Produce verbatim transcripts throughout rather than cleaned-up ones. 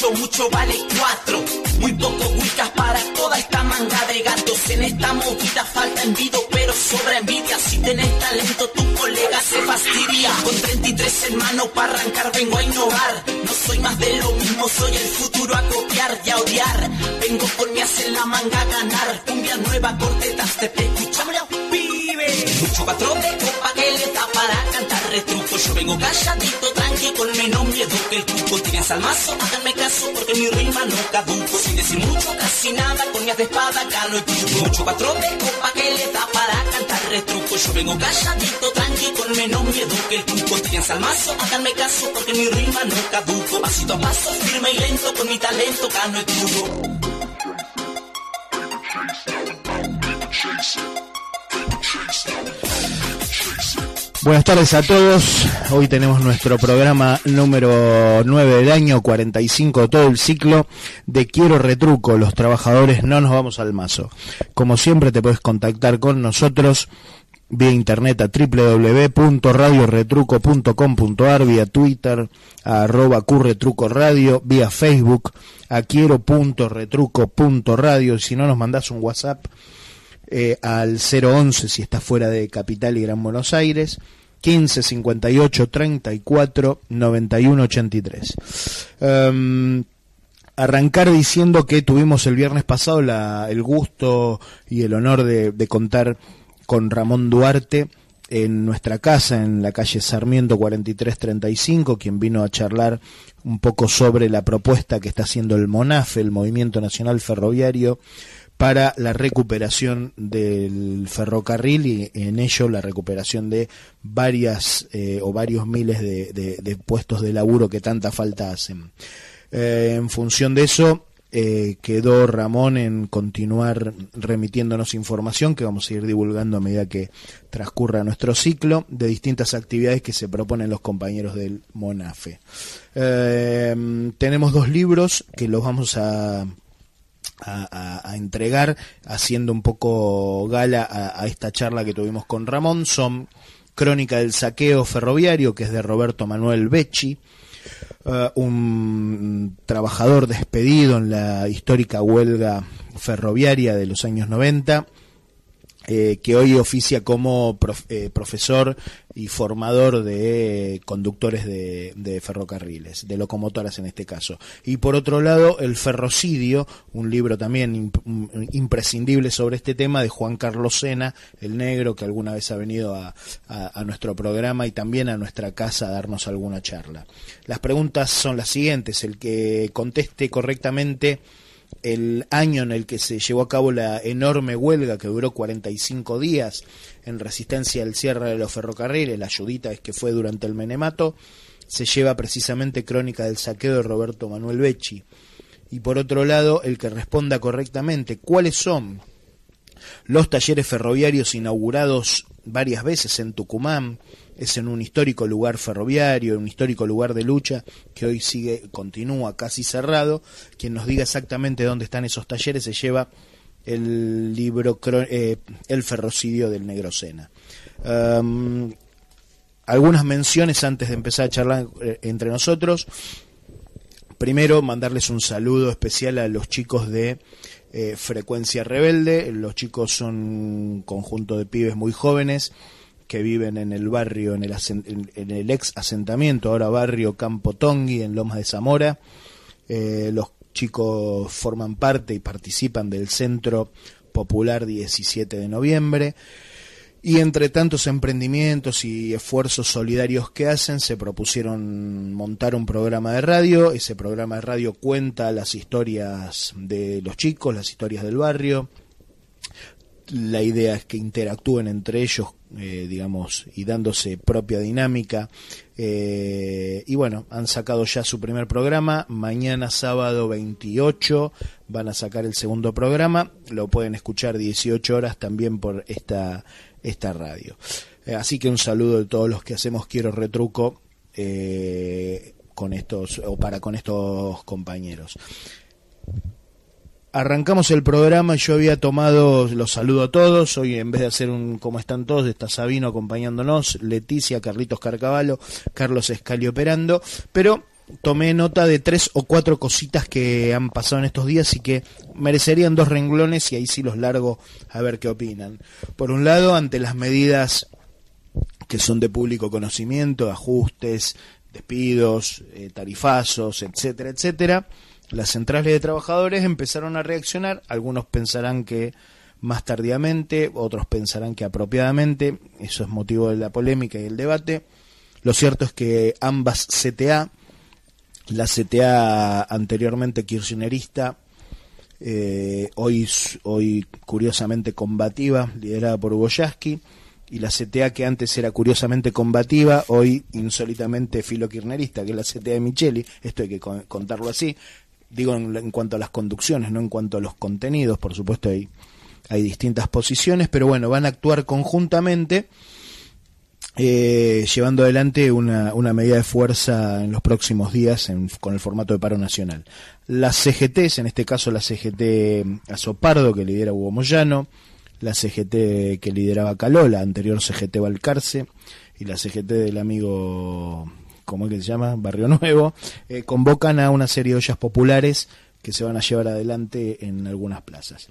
lo mucho vale cuatro. Muy pocos wicas para toda esta manga de gatos. En esta movida falta envido, pero sobra envidia. Si tenés talento, tu colega se fastidia. Con treinta y tres en mano para arrancar vengo a innovar. No soy más de lo mismo, soy el futuro a copiar y a odiar. Vengo con mi as en la manga a ganar. Cumbia nueva, cortetas, te escuchame los pibes. Mucho patrón de copa que le da para cantar retruco. Yo vengo calladito, tranqui, con menos miedo que el cuco. Tienes al mazo, háganme caso porque mi rima no caduco. Sin decir mucho, casi nada, con mi as de espada gano el truco. Mucho patrón de copa que le da para cantar retruco. Yo vengo calladito, tranqui, con menos miedo que el cuco. Tienes al mazo, háganme caso porque mi rima no caduco. Pasito a paso, firme y lento, con mi talento gano el truco. Buenas tardes a todos. Hoy tenemos nuestro programa número nueve del año, cuarenta y cinco de todo el ciclo de Quiero Retruco. Los trabajadores no nos vamos al mazo. Como siempre te puedes contactar con nosotros vía internet a doble u doble u doble u punto radio retruco punto com punto a r, vía Twitter a arroba qretrucoradio, vía Facebook a quiero punto retruco punto radio. Si no, nos mandás un WhatsApp Eh, al cero once si está fuera de Capital y Gran Buenos Aires, quince cincuenta y ocho treinta y cuatro noventa y uno ochenta y tres. Um, arrancar diciendo que tuvimos el viernes pasado la, el gusto y el honor de, de contar con Ramón Duarte en nuestra casa, en la calle Sarmiento cuarenta y tres treinta y cinco, quien vino a charlar un poco sobre la propuesta que está haciendo el MONAFE, el Movimiento Nacional Ferroviario, para la recuperación del ferrocarril y en ello la recuperación de varias eh, o varios miles de, de, de puestos de laburo que tanta falta hacen. Eh, en función de eso, eh, quedó Ramón en continuar remitiéndonos información que vamos a ir divulgando a medida que transcurra nuestro ciclo de distintas actividades que se proponen los compañeros del MONAFE. Eh, tenemos dos libros que los vamos a A, a, a entregar haciendo un poco gala a, a esta charla que tuvimos con Ramón. Son Crónica del Saqueo Ferroviario, que es de Roberto Manuel Becci, uh, un trabajador despedido en la histórica huelga ferroviaria de los años noventa, eh, que hoy oficia como prof, eh, profesor y formador de conductores de, de ferrocarriles, de locomotoras en este caso. Y por otro lado, El Ferrocidio, un libro también imp imprescindible sobre este tema, de Juan Carlos Sena, el negro, que alguna vez ha venido a, a, a nuestro programa y también a nuestra casa a darnos alguna charla. Las preguntas son las siguientes: el que conteste correctamente el año en el que se llevó a cabo la enorme huelga que duró cuarenta y cinco días en resistencia al cierre de los ferrocarriles, la ayudita es que fue durante el menemato, se lleva precisamente Crónica del Saqueo de Roberto Manuel Becci. Y por otro lado, el que responda correctamente cuáles son los talleres ferroviarios inaugurados varias veces en Tucumán, es en un histórico lugar ferroviario, un histórico lugar de lucha que hoy sigue, continúa casi cerrado. Quien nos diga exactamente dónde están esos talleres se lleva el libro eh, El Ferrocidio del Negro Sena. Um, algunas menciones antes de empezar a charlar eh, entre nosotros. Primero, mandarles un saludo especial a los chicos de eh, Frecuencia Rebelde. Los chicos son un conjunto de pibes muy jóvenes que viven en el barrio, en el, en, en el ex asentamiento, ahora barrio Campo Tongui, en Lomas de Zamora. Eh, los chicos forman parte y participan del Centro Popular diecisiete de noviembre. Y entre tantos emprendimientos y esfuerzos solidarios que hacen, se propusieron montar un programa de radio. Ese programa de radio cuenta las historias de los chicos, las historias del barrio. La idea es que interactúen entre ellos, eh, digamos, y dándose propia dinámica. Eh, y bueno, han sacado ya su primer programa. Mañana sábado veintiocho van a sacar el segundo programa. Lo pueden escuchar dieciocho horas también por esta, esta radio. Eh, así que un saludo de todos los que hacemos Quiero Retruco eh, con estos, o para con estos compañeros. Arrancamos el programa y yo había tomado, los saludo a todos, hoy en vez de hacer un ¿cómo están todos? Está Sabino acompañándonos, Leticia, Carlitos Carcavalo, Carlos Escali operando, pero tomé nota de tres o cuatro cositas que han pasado en estos días y que merecerían dos renglones, y ahí sí los largo a ver qué opinan. Por un lado, ante las medidas que son de público conocimiento, ajustes, despidos, eh, tarifazos, etcétera, etcétera, las centrales de trabajadores empezaron a reaccionar. Algunos pensarán que más tardíamente, otros pensarán que apropiadamente. Eso es motivo de la polémica y el debate. Lo cierto es que ambas C T A, la C T A anteriormente kirchnerista, eh, hoy, hoy curiosamente combativa, liderada por Hugo Yasky, y la C T A que antes era curiosamente combativa, hoy insólitamente filokirchnerista, que es la C T A de Micheli. Esto hay que contarlo así. Digo en, en cuanto a las conducciones, no en cuanto a los contenidos. Por supuesto hay, hay distintas posiciones, pero bueno, van a actuar conjuntamente, eh, llevando adelante una, una medida de fuerza en los próximos días en, con el formato de paro nacional. Las C G Ts, en este caso la C G T Azopardo, que lidera Hugo Moyano, la C G T que lideraba Caló, la anterior C G T Balcarce, y la C G T del amigo, ¿cómo es que se llama? Barrio Nuevo, eh, convocan a una serie de ollas populares que se van a llevar adelante en algunas plazas.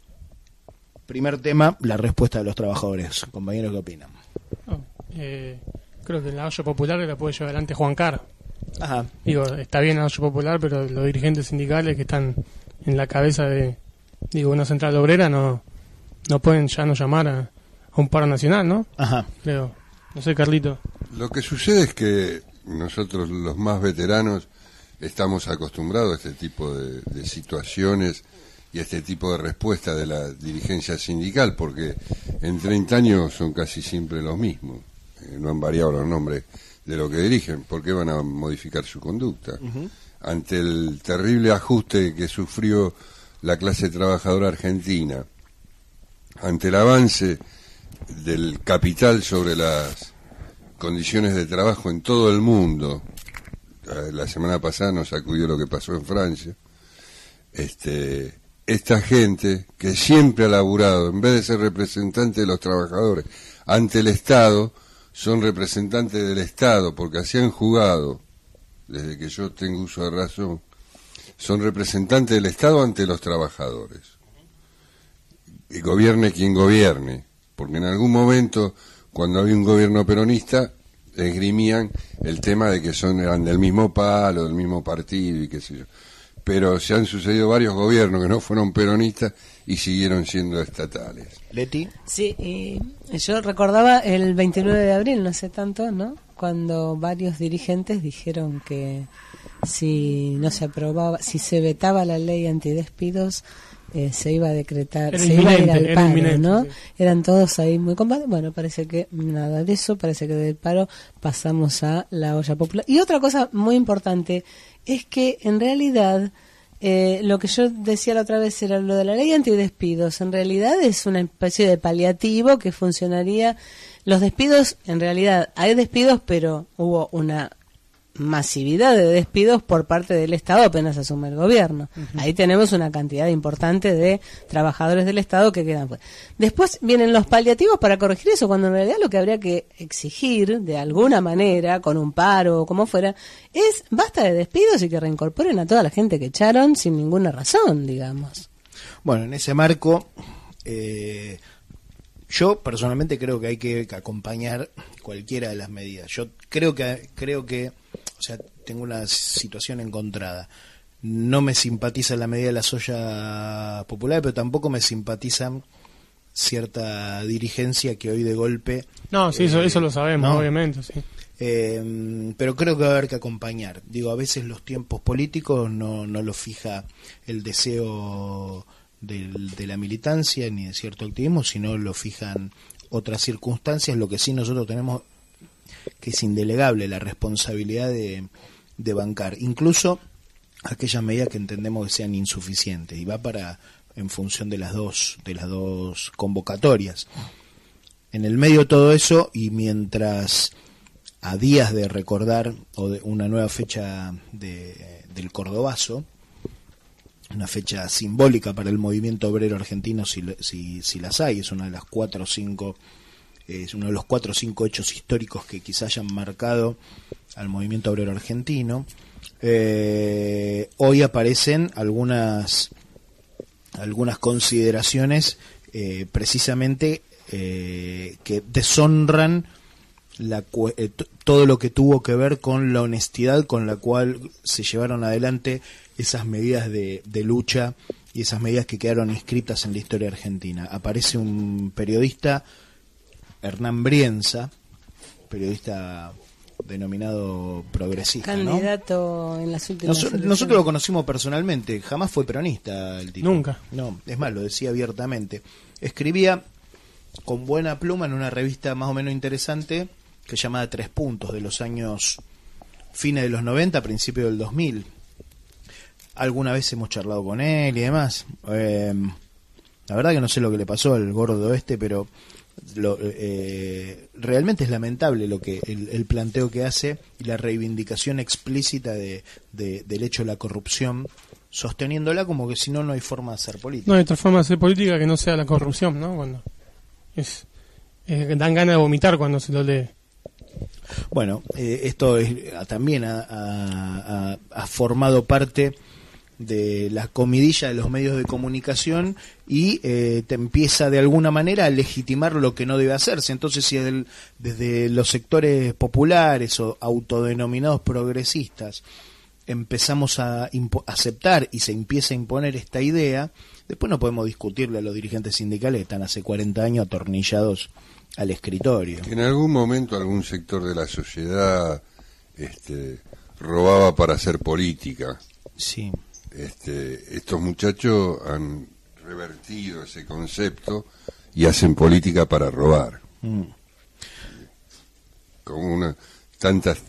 Primer tema, la respuesta de los trabajadores. Compañeros, ¿qué opinan? Oh, eh, creo que la olla popular la puede llevar adelante Juan Carr. Ajá. Digo, está bien la olla popular, pero los dirigentes sindicales que están en la cabeza de, digo, una central obrera no no pueden ya no llamar a, a un paro nacional, ¿no? Ajá. Creo. No sé, Carlito. Lo que sucede es que nosotros, los más veteranos, estamos acostumbrados a este tipo de, de situaciones y a este tipo de respuesta de la dirigencia sindical, porque en treinta años son casi siempre los mismos. Eh, no han variado los nombres de lo que dirigen. ¿Por qué van a modificar su conducta? Uh-huh. Ante el terrible ajuste que sufrió la clase trabajadora argentina, ante el avance del capital sobre las condiciones de trabajo en todo el mundo, la semana pasada nos sacudió lo que pasó en Francia, este, esta gente que siempre ha laburado, en vez de ser representante de los trabajadores ante el Estado, son representantes del Estado, porque así han jugado, desde que yo tengo uso de razón, son representantes del Estado ante los trabajadores. Y gobierne quien gobierne, porque en algún momento, cuando había un gobierno peronista, esgrimían el tema de que son eran del mismo palo, del mismo partido y qué sé yo. Pero se han sucedido varios gobiernos que no fueron peronistas y siguieron siendo estatales. Leti. Sí, y yo recordaba el veintinueve de abril, no sé tanto, ¿no? Cuando varios dirigentes dijeron que si no se aprobaba, si se vetaba la ley antidespidos, Eh, se iba a decretar, era se iba a ir al paro, inminente, ¿no? Sí. Eran todos ahí muy combatidos. Bueno, parece que nada de eso, parece que del paro pasamos a la olla popular. Y otra cosa muy importante es que en realidad eh, lo que yo decía la otra vez era lo de la ley antidespidos. En realidad es una especie de paliativo que funcionaría. Los despidos, en realidad hay despidos, pero hubo una masividad de despidos por parte del Estado apenas asume el gobierno. Uh-huh. Ahí tenemos una cantidad importante de trabajadores del Estado que quedan fuera. Después vienen los paliativos para corregir eso, cuando en realidad lo que habría que exigir de alguna manera, con un paro o como fuera, es basta de despidos y que reincorporen a toda la gente que echaron sin ninguna razón, digamos. Bueno, en ese marco, eh, yo personalmente creo que hay que acompañar cualquiera de las medidas. Yo creo que creo que O sea, tengo una situación encontrada. No me simpatiza la medida de la soya popular, pero tampoco me simpatizan cierta dirigencia que hoy de golpe... No, sí, eh, eso, eso lo sabemos, ¿no? Obviamente, sí. Eh, pero creo que va a haber que acompañar. Digo, a veces los tiempos políticos no, no lo fija el deseo del, de la militancia ni de cierto activismo, sino lo fijan otras circunstancias. Lo que sí nosotros tenemos, que es indelegable, la responsabilidad de, de bancar, incluso aquellas medidas que entendemos que sean insuficientes, y va para en función de las dos de las dos convocatorias. En el medio de todo eso, y mientras a días de recordar o de una nueva fecha de, del Cordobazo, una fecha simbólica para el movimiento obrero argentino, si, si, si las hay, es una de las cuatro o cinco es uno de los cuatro o cinco hechos históricos que quizá hayan marcado al movimiento obrero argentino. Eh, hoy aparecen algunas algunas consideraciones eh, precisamente eh, que deshonran la, eh, t- todo lo que tuvo que ver con la honestidad con la cual se llevaron adelante esas medidas de, de lucha y esas medidas que quedaron inscritas en la historia argentina. Aparece un periodista, Hernán Brienza, periodista denominado progresista, candidato, ¿no?, en las últimas Nos, elecciones. Nosotros lo conocimos personalmente, jamás fue peronista el tipo. Nunca. No, es más, lo decía abiertamente. Escribía con buena pluma en una revista más o menos interesante que se llamaba Tres Puntos, de los años fines de los noventa, principios del dos mil. Alguna vez hemos charlado con él y demás. Eh, la verdad que no sé lo que le pasó al gordo este, pero Lo, eh, realmente es lamentable lo que el, el planteo que hace y la reivindicación explícita de, de, del hecho de la corrupción, sosteniéndola como que si no no hay forma de hacer política. No hay otra forma de hacer política que no sea la corrupción, ¿no? Cuando es, es dan ganas de vomitar cuando se lo lee. Bueno, eh, esto es, también ha, ha, ha, ha formado parte de la comidilla de los medios de comunicación y eh, te empieza de alguna manera a legitimar lo que no debe hacerse. Entonces, si el, desde los sectores populares o autodenominados progresistas empezamos a impo- aceptar y se empieza a imponer esta idea, después no podemos discutirle a los dirigentes sindicales que están hace cuarenta años atornillados al escritorio. Que en algún momento algún sector de la sociedad este, robaba para hacer política. Sí. Este, estos muchachos han revertido ese concepto y hacen política para robar. Mm. Con una, tantas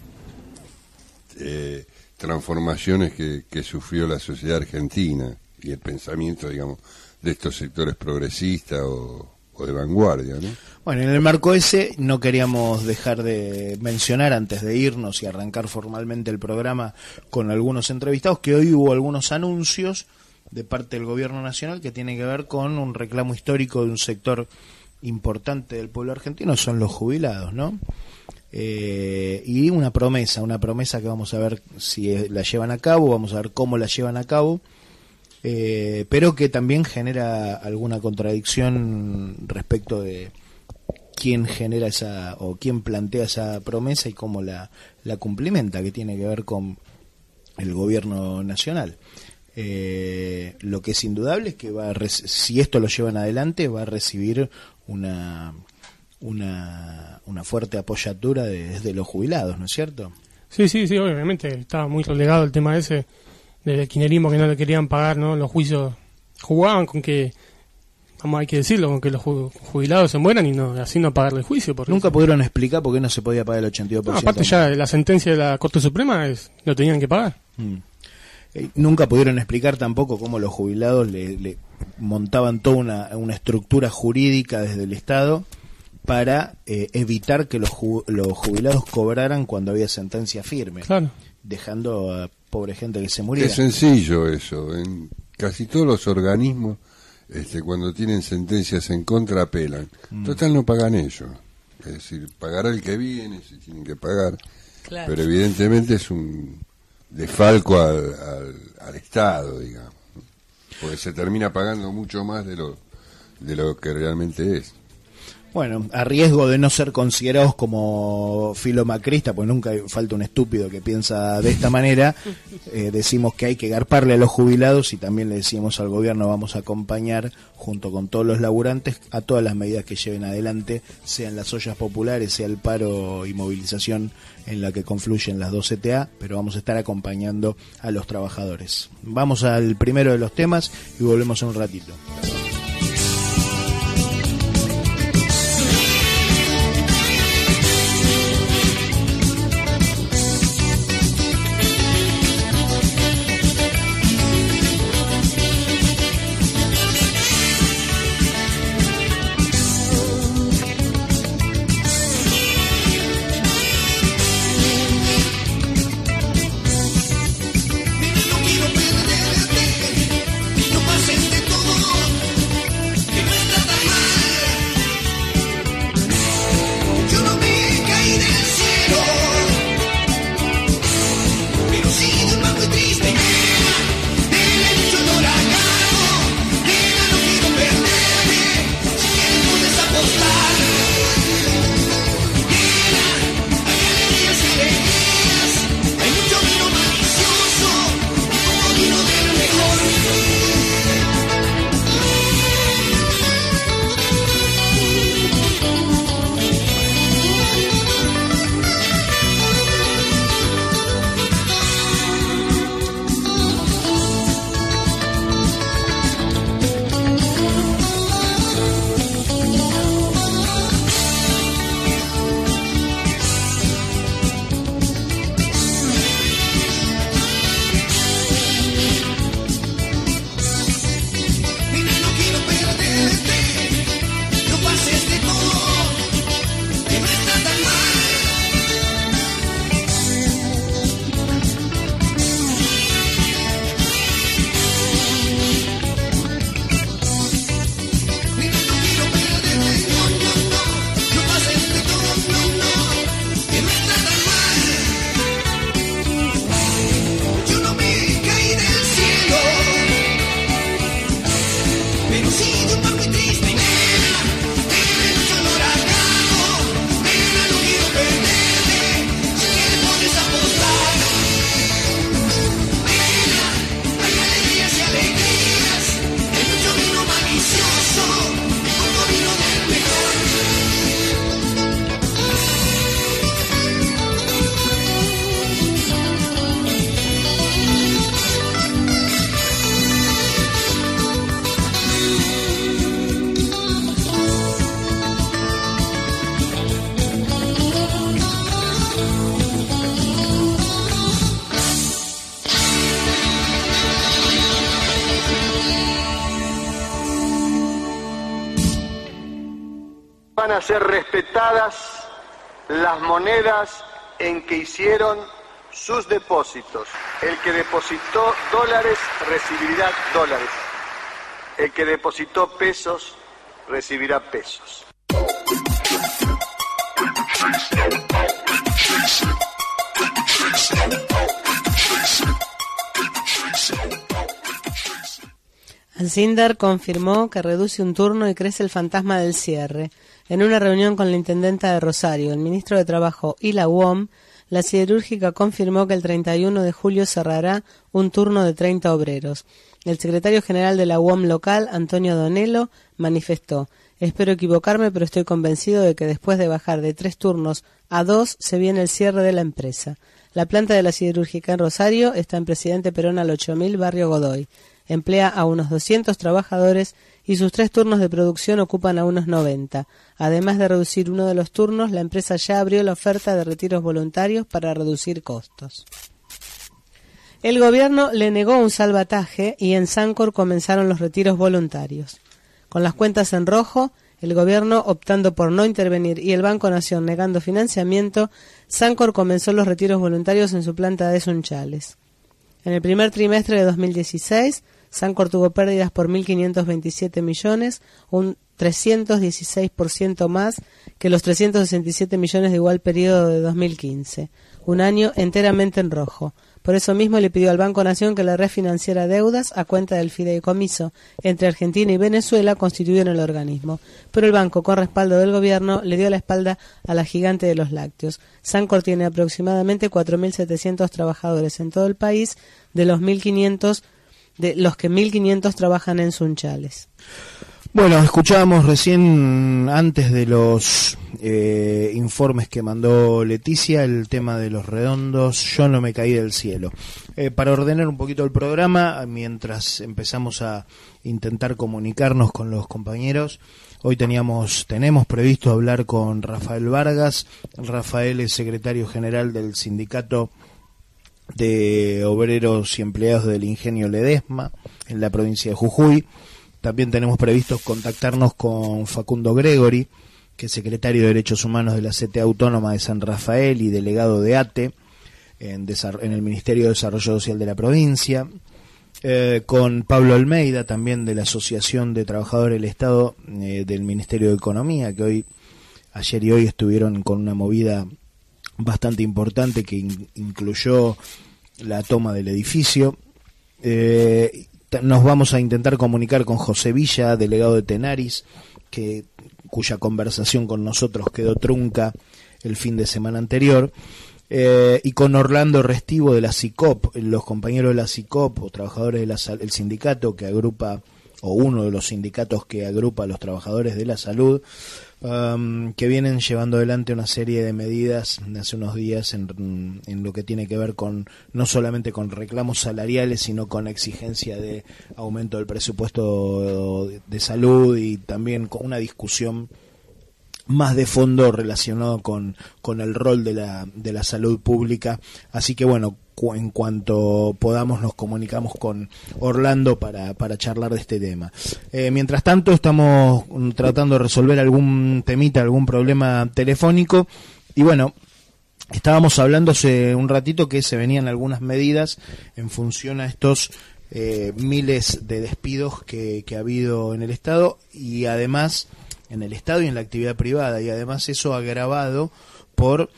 eh, transformaciones que, que sufrió la sociedad argentina y el pensamiento, digamos, de estos sectores progresistas o, o de vanguardia, ¿no? Bueno, en el marco ese no queríamos dejar de mencionar, antes de irnos y arrancar formalmente el programa con algunos entrevistados, que hoy hubo algunos anuncios de parte del gobierno nacional que tienen que ver con un reclamo histórico de un sector importante del pueblo argentino, son los jubilados, ¿no? Eh, y una promesa, una promesa que vamos a ver si la llevan a cabo, vamos a ver cómo la llevan a cabo, eh, pero que también genera alguna contradicción respecto de quién genera esa o quién plantea esa promesa y cómo la, la cumplimenta, que tiene que ver con el gobierno nacional. Eh, lo que es indudable es que va a rec- si esto lo llevan adelante va a recibir una una una fuerte apoyatura de, desde los jubilados, ¿no es cierto? Sí, sí, sí, obviamente estaba muy relegado el tema ese del kirchnerismo, que no le querían pagar, ¿no? Los juicios jugaban con que, vamos, hay que decirlo, con que los jubilados se mueran y no así no pagarle el juicio. Por Nunca eso. pudieron explicar por qué no se podía pagar el ochenta y dos por ciento. No, aparte ya la sentencia de la Corte Suprema es lo tenían que pagar. Mm. Eh, nunca pudieron explicar tampoco cómo los jubilados le, le montaban toda una, una estructura jurídica desde el Estado para eh, evitar que los, ju- los jubilados cobraran cuando había sentencia firme, Claro. dejando a pobre gente que se muriera. Es sencillo eso. En casi todos los organismos, este, cuando tienen sentencias en contra, apelan. Mm. Total, no pagan ellos. Es decir, pagará el que viene, si tienen que pagar. Claro. Pero evidentemente es un desfalco al, al, al Estado, digamos. Porque se termina pagando mucho más de lo, de lo que realmente es. Bueno, a riesgo de no ser considerados como filomacrista, pues nunca falta un estúpido que piensa de esta manera, eh, decimos que hay que garparle a los jubilados y también le decimos al gobierno vamos a acompañar junto con todos los laburantes a todas las medidas que lleven adelante, sean las ollas populares, sea el paro y movilización en la que confluyen las dos C T A, pero vamos a estar acompañando a los trabajadores. Vamos al primero de los temas y volvemos en un ratito. No quiero perderte, no pases de todo. van a ser respetadas las monedas en que hicieron sus depósitos. El que depositó dólares recibirá dólares. El que depositó pesos recibirá pesos. Alcindar confirmó que reduce un turno y crece el fantasma del cierre. En una reunión con la intendenta de Rosario, el ministro de Trabajo y la U O M, la siderúrgica confirmó que el treinta y uno de julio cerrará un turno de treinta obreros. El secretario general de la U O M local, Antonio Donello, manifestó: espero equivocarme, pero estoy convencido de que después de bajar de tres turnos a dos, se viene el cierre de la empresa. La planta de la siderúrgica en Rosario está en Presidente Perón al ocho mil, barrio Godoy. Emplea a unos doscientos trabajadores y sus tres turnos de producción ocupan a unos noventa. Además de reducir uno de los turnos, la empresa ya abrió la oferta de retiros voluntarios para reducir costos. El gobierno le negó un salvataje y en Sancor comenzaron los retiros voluntarios. Con las cuentas en rojo, el gobierno optando por no intervenir y el Banco Nación negando financiamiento, Sancor comenzó los retiros voluntarios en su planta de Sunchales. En el primer trimestre de dos mil dieciséis, Sancor tuvo pérdidas por mil quinientos veintisiete millones, un trescientos dieciséis por ciento más que los trescientos sesenta y siete millones de igual periodo de dos mil quince, un año enteramente en rojo. Por eso mismo le pidió al Banco Nación que le refinanciara deudas a cuenta del fideicomiso entre Argentina y Venezuela constituido en el organismo. Pero el banco, con respaldo del gobierno, le dio la espalda a la gigante de los lácteos. Sancor tiene aproximadamente cuatro mil setecientos trabajadores en todo el país, de los mil quinientos de los que mil quinientos trabajan en Sunchales. Bueno, escuchábamos recién, antes de los eh, informes que mandó Leticia, el tema de los redondos, yo no me caí del cielo. Eh, para ordenar un poquito el programa, mientras empezamos a intentar comunicarnos con los compañeros, hoy teníamos tenemos previsto hablar con Rafael Vargas. Rafael es secretario general del Sindicato de Obreros y Empleados del Ingenio Ledesma, en la provincia de Jujuy. También tenemos previsto contactarnos con Facundo Gregory, que es secretario de Derechos Humanos de la C T A Autónoma de San Rafael y delegado de A T E en, en el Ministerio de Desarrollo Social de la provincia, eh, con Pablo Almeida, también de la Asociación de Trabajadores del Estado eh, del Ministerio de Economía, que hoy, ayer y hoy estuvieron con una movida bastante importante que in, incluyó la toma del edificio. Eh, Nos vamos a intentar comunicar con José Villa, delegado de Tenaris, que cuya conversación con nosotros quedó trunca el fin de semana anterior, eh, y con Orlando Restivo de la SICOP, los compañeros de la SICOP, o trabajadores del sindicato que agrupa, o uno de los sindicatos que agrupa a los trabajadores de la salud, Um, que vienen llevando adelante una serie de medidas de hace unos días en, en lo que tiene que ver con no solamente con reclamos salariales, sino con exigencia de aumento del presupuesto de salud y también con una discusión más de fondo relacionado con, con el rol de la, de la salud pública. Así que bueno, cu- en cuanto podamos nos comunicamos con Orlando para, para charlar de este tema. Eh, mientras tanto estamos tratando de resolver algún temita, algún problema telefónico, y bueno, estábamos hablando hace un ratito que se venían algunas medidas en función a estos eh, miles de despidos que, que ha habido en el Estado, y además en el Estado y en la actividad privada, y además eso agravado por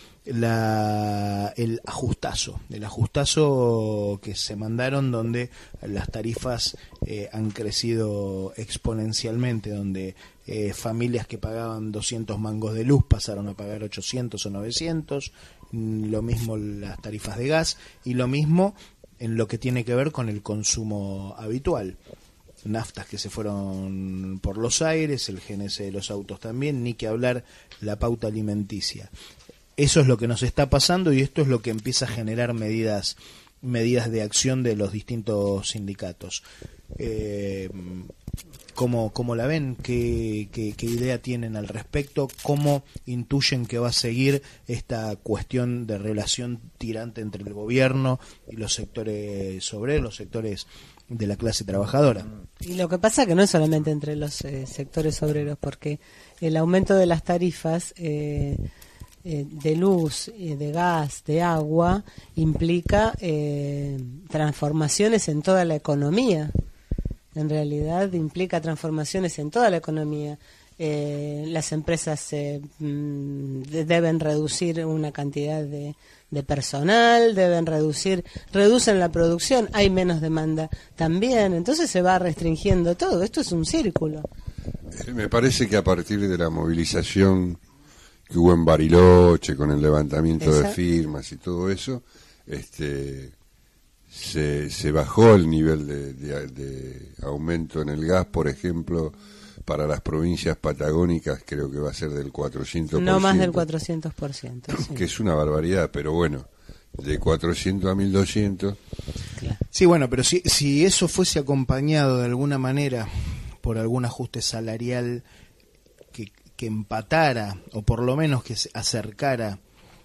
la el ajustazo, el ajustazo que se mandaron, donde las tarifas eh, han crecido exponencialmente, donde eh, familias que pagaban doscientos mangos de luz pasaron a pagar ochocientos o novecientos, lo mismo las tarifas de gas, y lo mismo en lo que tiene que ver con el consumo habitual. Naftas que se fueron por los aires, el G N C de los autos también, ni que hablar la pauta alimenticia. Eso es lo que nos está pasando, y esto es lo que empieza a generar medidas medidas de acción de los distintos sindicatos. Eh, ¿cómo, cómo la ven? ¿Qué, qué, qué idea tienen al respecto? ¿Cómo intuyen que va a seguir esta cuestión de relación tirante entre el gobierno y los sectores obreros, los sectores de la clase trabajadora? Y lo que pasa que no es solamente entre los eh, sectores obreros, porque el aumento de las tarifas eh, eh, de luz, eh, de gas, de agua, implica eh, transformaciones en toda la economía. En realidad implica transformaciones en toda la economía. Eh, las empresas eh, mm, deben reducir una cantidad de, de personal, deben reducir, reducen la producción, hay menos demanda también, entonces se va restringiendo todo. Esto es un círculo. Eh, me parece que a partir de la movilización que hubo en Bariloche con el levantamiento Esa. de firmas y todo eso, este se, se bajó el nivel de, de, de aumento en el gas, por ejemplo. Para las provincias patagónicas creo que va a ser del cuatrocientos por ciento. No más del cuatrocientos por ciento. Sí. Que es una barbaridad, pero bueno, de cuatrocientos a mil doscientos. Claro. Sí, bueno, pero si, si eso fuese acompañado de alguna manera por algún ajuste salarial que, que empatara, o por lo menos que se acercara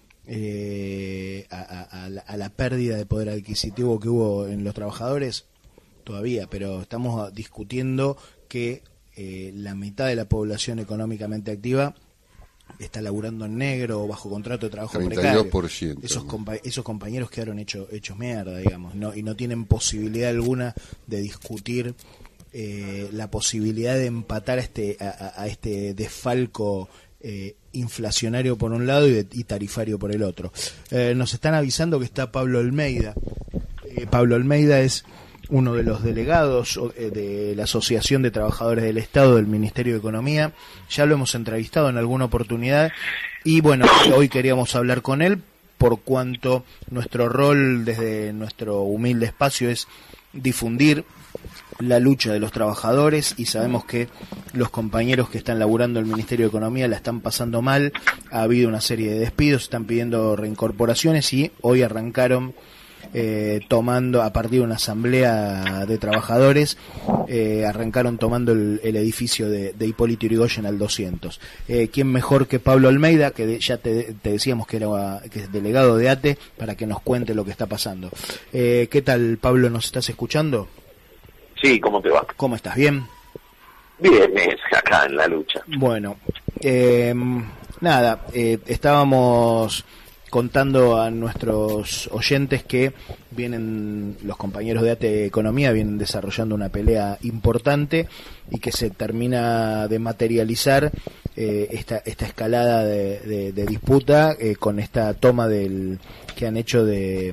eh, a, a, a, la, a la pérdida de poder adquisitivo que hubo en los trabajadores, todavía, pero estamos discutiendo que Eh, la mitad de la población económicamente activa está laburando en negro o bajo contrato de trabajo treinta y dos por precario. ciento, Esos, ¿no? compa esos compañeros quedaron hecho, hechos mierda, digamos, ¿no? Y no tienen posibilidad alguna de discutir eh, la posibilidad de empatar a este, a, a este desfalco eh, inflacionario por un lado y, de, y tarifario por el otro. Eh, nos están avisando que está Pablo Almeida. Eh, Pablo Almeida es uno de los delegados de la Asociación de Trabajadores del Estado del Ministerio de Economía. Ya lo hemos entrevistado en alguna oportunidad y bueno, hoy queríamos hablar con él por cuanto nuestro rol desde nuestro humilde espacio es difundir la lucha de los trabajadores y sabemos que los compañeros que están laburando en el Ministerio de Economía la están pasando mal, ha habido una serie de despidos, están pidiendo reincorporaciones y hoy arrancaron Eh, tomando, a partir de una asamblea de trabajadores, eh, arrancaron tomando el, el edificio de, de Hipólito Yrigoyen al doscientos. Eh, ¿Quién mejor que Pablo Almeida, que de, ya te, te decíamos que era que es delegado de A T E, para que nos cuente lo que está pasando? Eh, ¿Qué tal, Pablo? ¿Nos estás escuchando? Sí, ¿cómo te va? ¿Cómo estás? ¿Bien? Bien, es acá en la lucha. Bueno, eh, nada, eh, estábamos contando a nuestros oyentes que vienen los compañeros de A T E Economía vienen desarrollando una pelea importante y que se termina de materializar eh, esta esta escalada de, de, de disputa eh, con esta toma del que han hecho de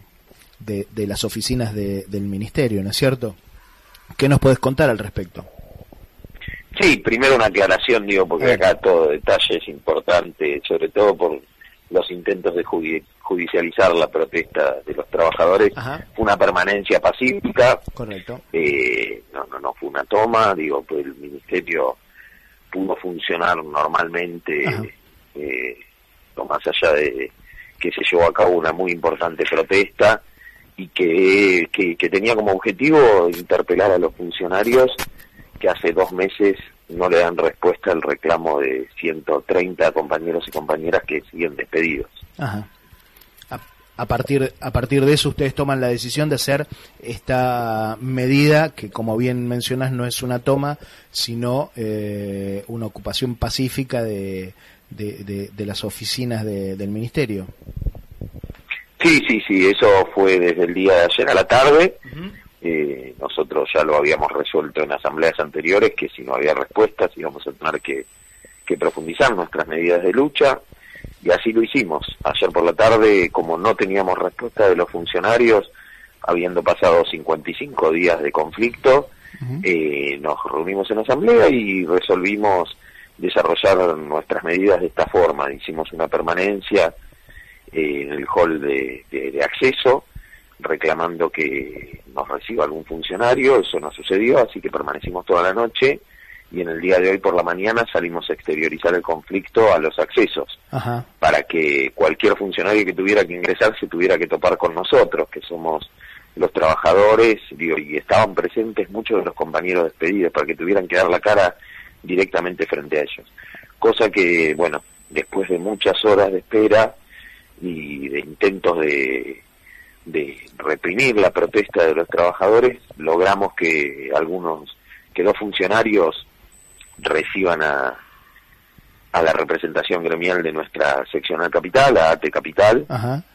de, de las oficinas de, del ministerio, ¿no es cierto? ¿Qué nos puedes contar al respecto? Sí, primero una aclaración, digo, porque eh. acá todo detalle es importante, sobre todo por los intentos de judicializar la protesta de los trabajadores. Ajá. Fue una permanencia pacífica. Correcto. Eh, no, no, no fue una toma, digo, pues el ministerio pudo funcionar normalmente, eh, no más allá de que se llevó a cabo una muy importante protesta y que, que, que tenía como objetivo interpelar a los funcionarios que hace dos meses no le dan respuesta al reclamo de ciento treinta compañeros y compañeras que siguen despedidos. Ajá. A, a partir a partir de eso ustedes toman la decisión de hacer esta medida que, como bien mencionas, no es una toma, sino eh, una ocupación pacífica de, de, de, de las oficinas de, del ministerio. Sí, sí, sí, eso fue desde el día de ayer a la tarde. Uh-huh. Eh, nosotros ya lo habíamos resuelto en asambleas anteriores, que si no había respuestas íbamos a tener que, que profundizar nuestras medidas de lucha, y así lo hicimos. Ayer por la tarde, como no teníamos respuesta de los funcionarios, habiendo pasado cincuenta y cinco días de conflicto, uh-huh. eh, nos reunimos en asamblea y resolvimos desarrollar nuestras medidas de esta forma. Hicimos una permanencia eh, en el hall de, de, de acceso, reclamando que nos reciba algún funcionario. Eso no sucedió, así que permanecimos toda la noche y en el día de hoy por la mañana salimos a exteriorizar el conflicto a los accesos. Ajá. Para que cualquier funcionario que tuviera que ingresar se tuviera que topar con nosotros, que somos los trabajadores, digo, y estaban presentes muchos de los compañeros despedidos para que tuvieran que dar la cara directamente frente a ellos. Cosa que, bueno, después de muchas horas de espera y de intentos de de reprimir la protesta de los trabajadores, logramos que algunos, que dos funcionarios reciban a, a la representación gremial de nuestra seccional capital, a ATE Capital, Ajá.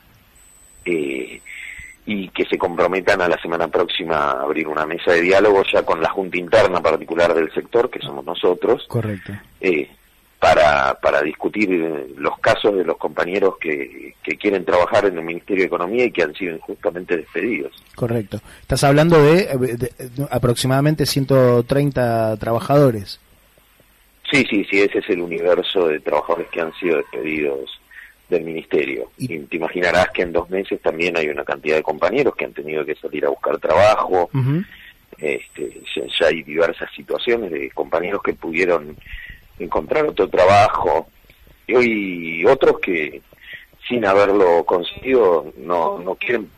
Eh, y que se comprometan a la semana próxima a abrir una mesa de diálogo ya con la Junta Interna particular del sector, que somos nosotros, Correcto. eh, para, para discutir los casos de los compañeros que, que quieren trabajar en el Ministerio de Economía y que han sido injustamente despedidos. Correcto. Estás hablando de, de, de aproximadamente ciento treinta trabajadores. Sí, sí, sí, ese es el universo de trabajadores que han sido despedidos del Ministerio. Y, y te imaginarás que en dos meses también hay una cantidad de compañeros que han tenido que salir a buscar trabajo. Uh-huh. este, ya, ya hay diversas situaciones de compañeros que pudieron encontrar otro trabajo y hoy otros que sin haberlo conseguido no, no quieren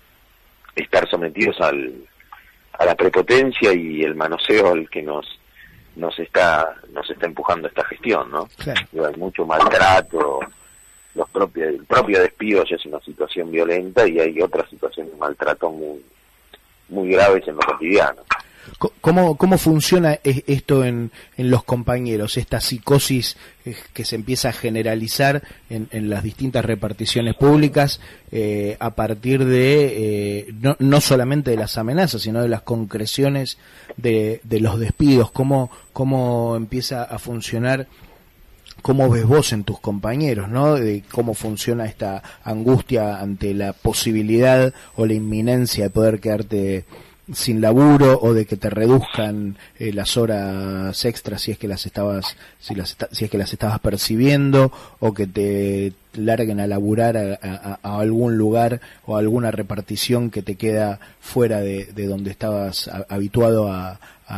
estar sometidos al, a la prepotencia y el manoseo al que nos nos está nos está empujando esta gestión, ¿no? Claro. Hay mucho maltrato, los propios, el propio despido ya es una situación violenta y hay otras situaciones de maltrato muy muy graves en lo cotidiano. ¿Cómo, cómo funciona esto en, en los compañeros, esta psicosis que se empieza a generalizar en, en las distintas reparticiones públicas eh, a partir de, eh, no, no solamente de las amenazas, sino de las concreciones de, de los despidos? ¿Cómo, cómo empieza a funcionar? ¿Cómo ves vos en tus compañeros, no? De cómo funciona esta angustia ante la posibilidad o la inminencia de poder quedarte sin laburo o de que te reduzcan eh, las horas extras si es que las estabas si las si es que las estabas percibiendo, o que te larguen a laburar a, a, a algún lugar o a alguna repartición que te queda fuera de, de donde estabas a, habituado a,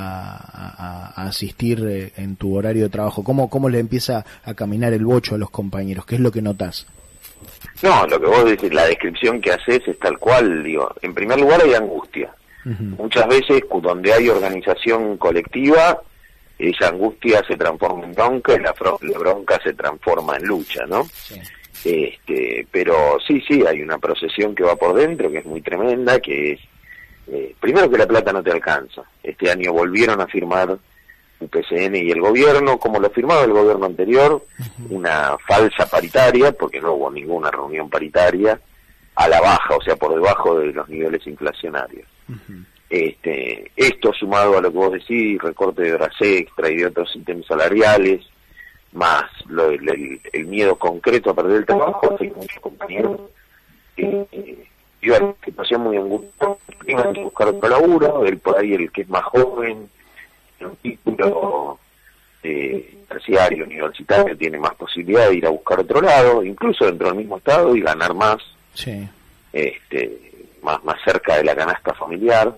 a, a, a asistir eh, en tu horario de trabajo? ¿Cómo, cómo le empieza a caminar el bocho a los compañeros? ¿Qué es lo que notás? No, lo que vos decís, la descripción que haces es tal cual. Digo, en primer lugar hay angustia. Uh-huh. Muchas veces donde hay organización colectiva, esa angustia se transforma en bronca y la, la bronca se transforma en lucha, ¿no? Sí. Este, pero sí, sí, hay una procesión que va por dentro que es muy tremenda, que es, eh, primero que la plata no te alcanza. Este año volvieron a firmar U P C N y el gobierno, como lo firmaba el gobierno anterior, uh-huh. una falsa paritaria, porque no hubo ninguna reunión paritaria, a la baja, o sea, por debajo de los niveles inflacionarios. Uh-huh. Este, esto sumado a lo que vos decís, recorte de horas extra y de otros ítems salariales, más lo, el, el miedo concreto a perder el trabajo, hay muchos compañeros que eh, iban en una situación muy angustiosa, iban a buscar otro laburo, el por ahí el que es más joven, un título eh, terciario, universitario, tiene más posibilidad de ir a buscar otro lado, incluso dentro del mismo estado, y ganar más. Sí. Este, más más cerca de la canasta familiar,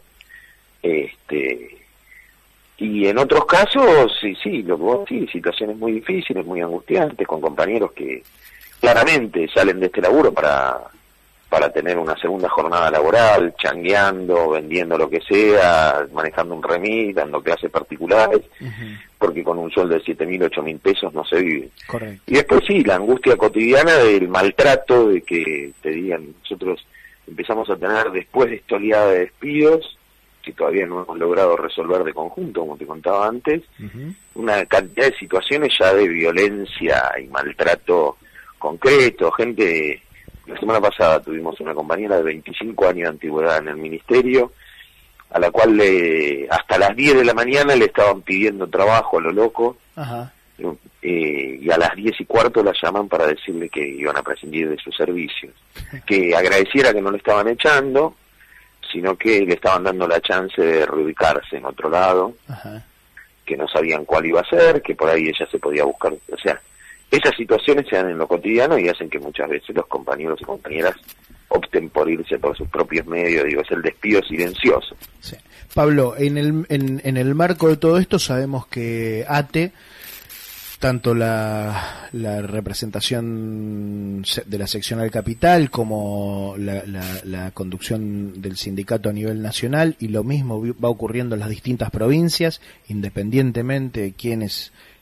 este y en otros casos sí sí lo que vos sí situaciones muy difíciles, muy angustiantes, con compañeros que claramente salen de este laburo para para tener una segunda jornada laboral, changueando, vendiendo lo que sea, manejando un remis, dando clases particulares, uh-huh. porque con un sueldo de siete mil, ocho mil pesos no se vive. Correcto. Y después sí, la angustia cotidiana del maltrato, de que te digan, nosotros empezamos a tener después de esta oleada de despidos, que todavía no hemos logrado resolver de conjunto, como te contaba antes, uh-huh. una cantidad de situaciones ya de violencia y maltrato concreto, gente... La semana pasada tuvimos una compañera de veinticinco años de antigüedad en el ministerio, a la cual le, hasta las diez de la mañana le estaban pidiendo trabajo a lo loco. Ajá. Eh, y a las diez y cuarto la llaman para decirle que iban a prescindir de sus servicios. Que agradeciera que no le estaban echando, sino que le estaban dando la chance de reubicarse en otro lado. Ajá. Que no sabían cuál iba a ser, que por ahí ella se podía buscar, o sea... Esas situaciones se dan en lo cotidiano y hacen que muchas veces los compañeros y compañeras opten por irse por sus propios medios. Digo, es el despido silencioso. Sí. Pablo, en el, en, en el marco de todo esto sabemos que ATE, tanto la, la representación de la seccional capital como la, la, la conducción del sindicato a nivel nacional, y lo mismo va ocurriendo en las distintas provincias, independientemente de quiénes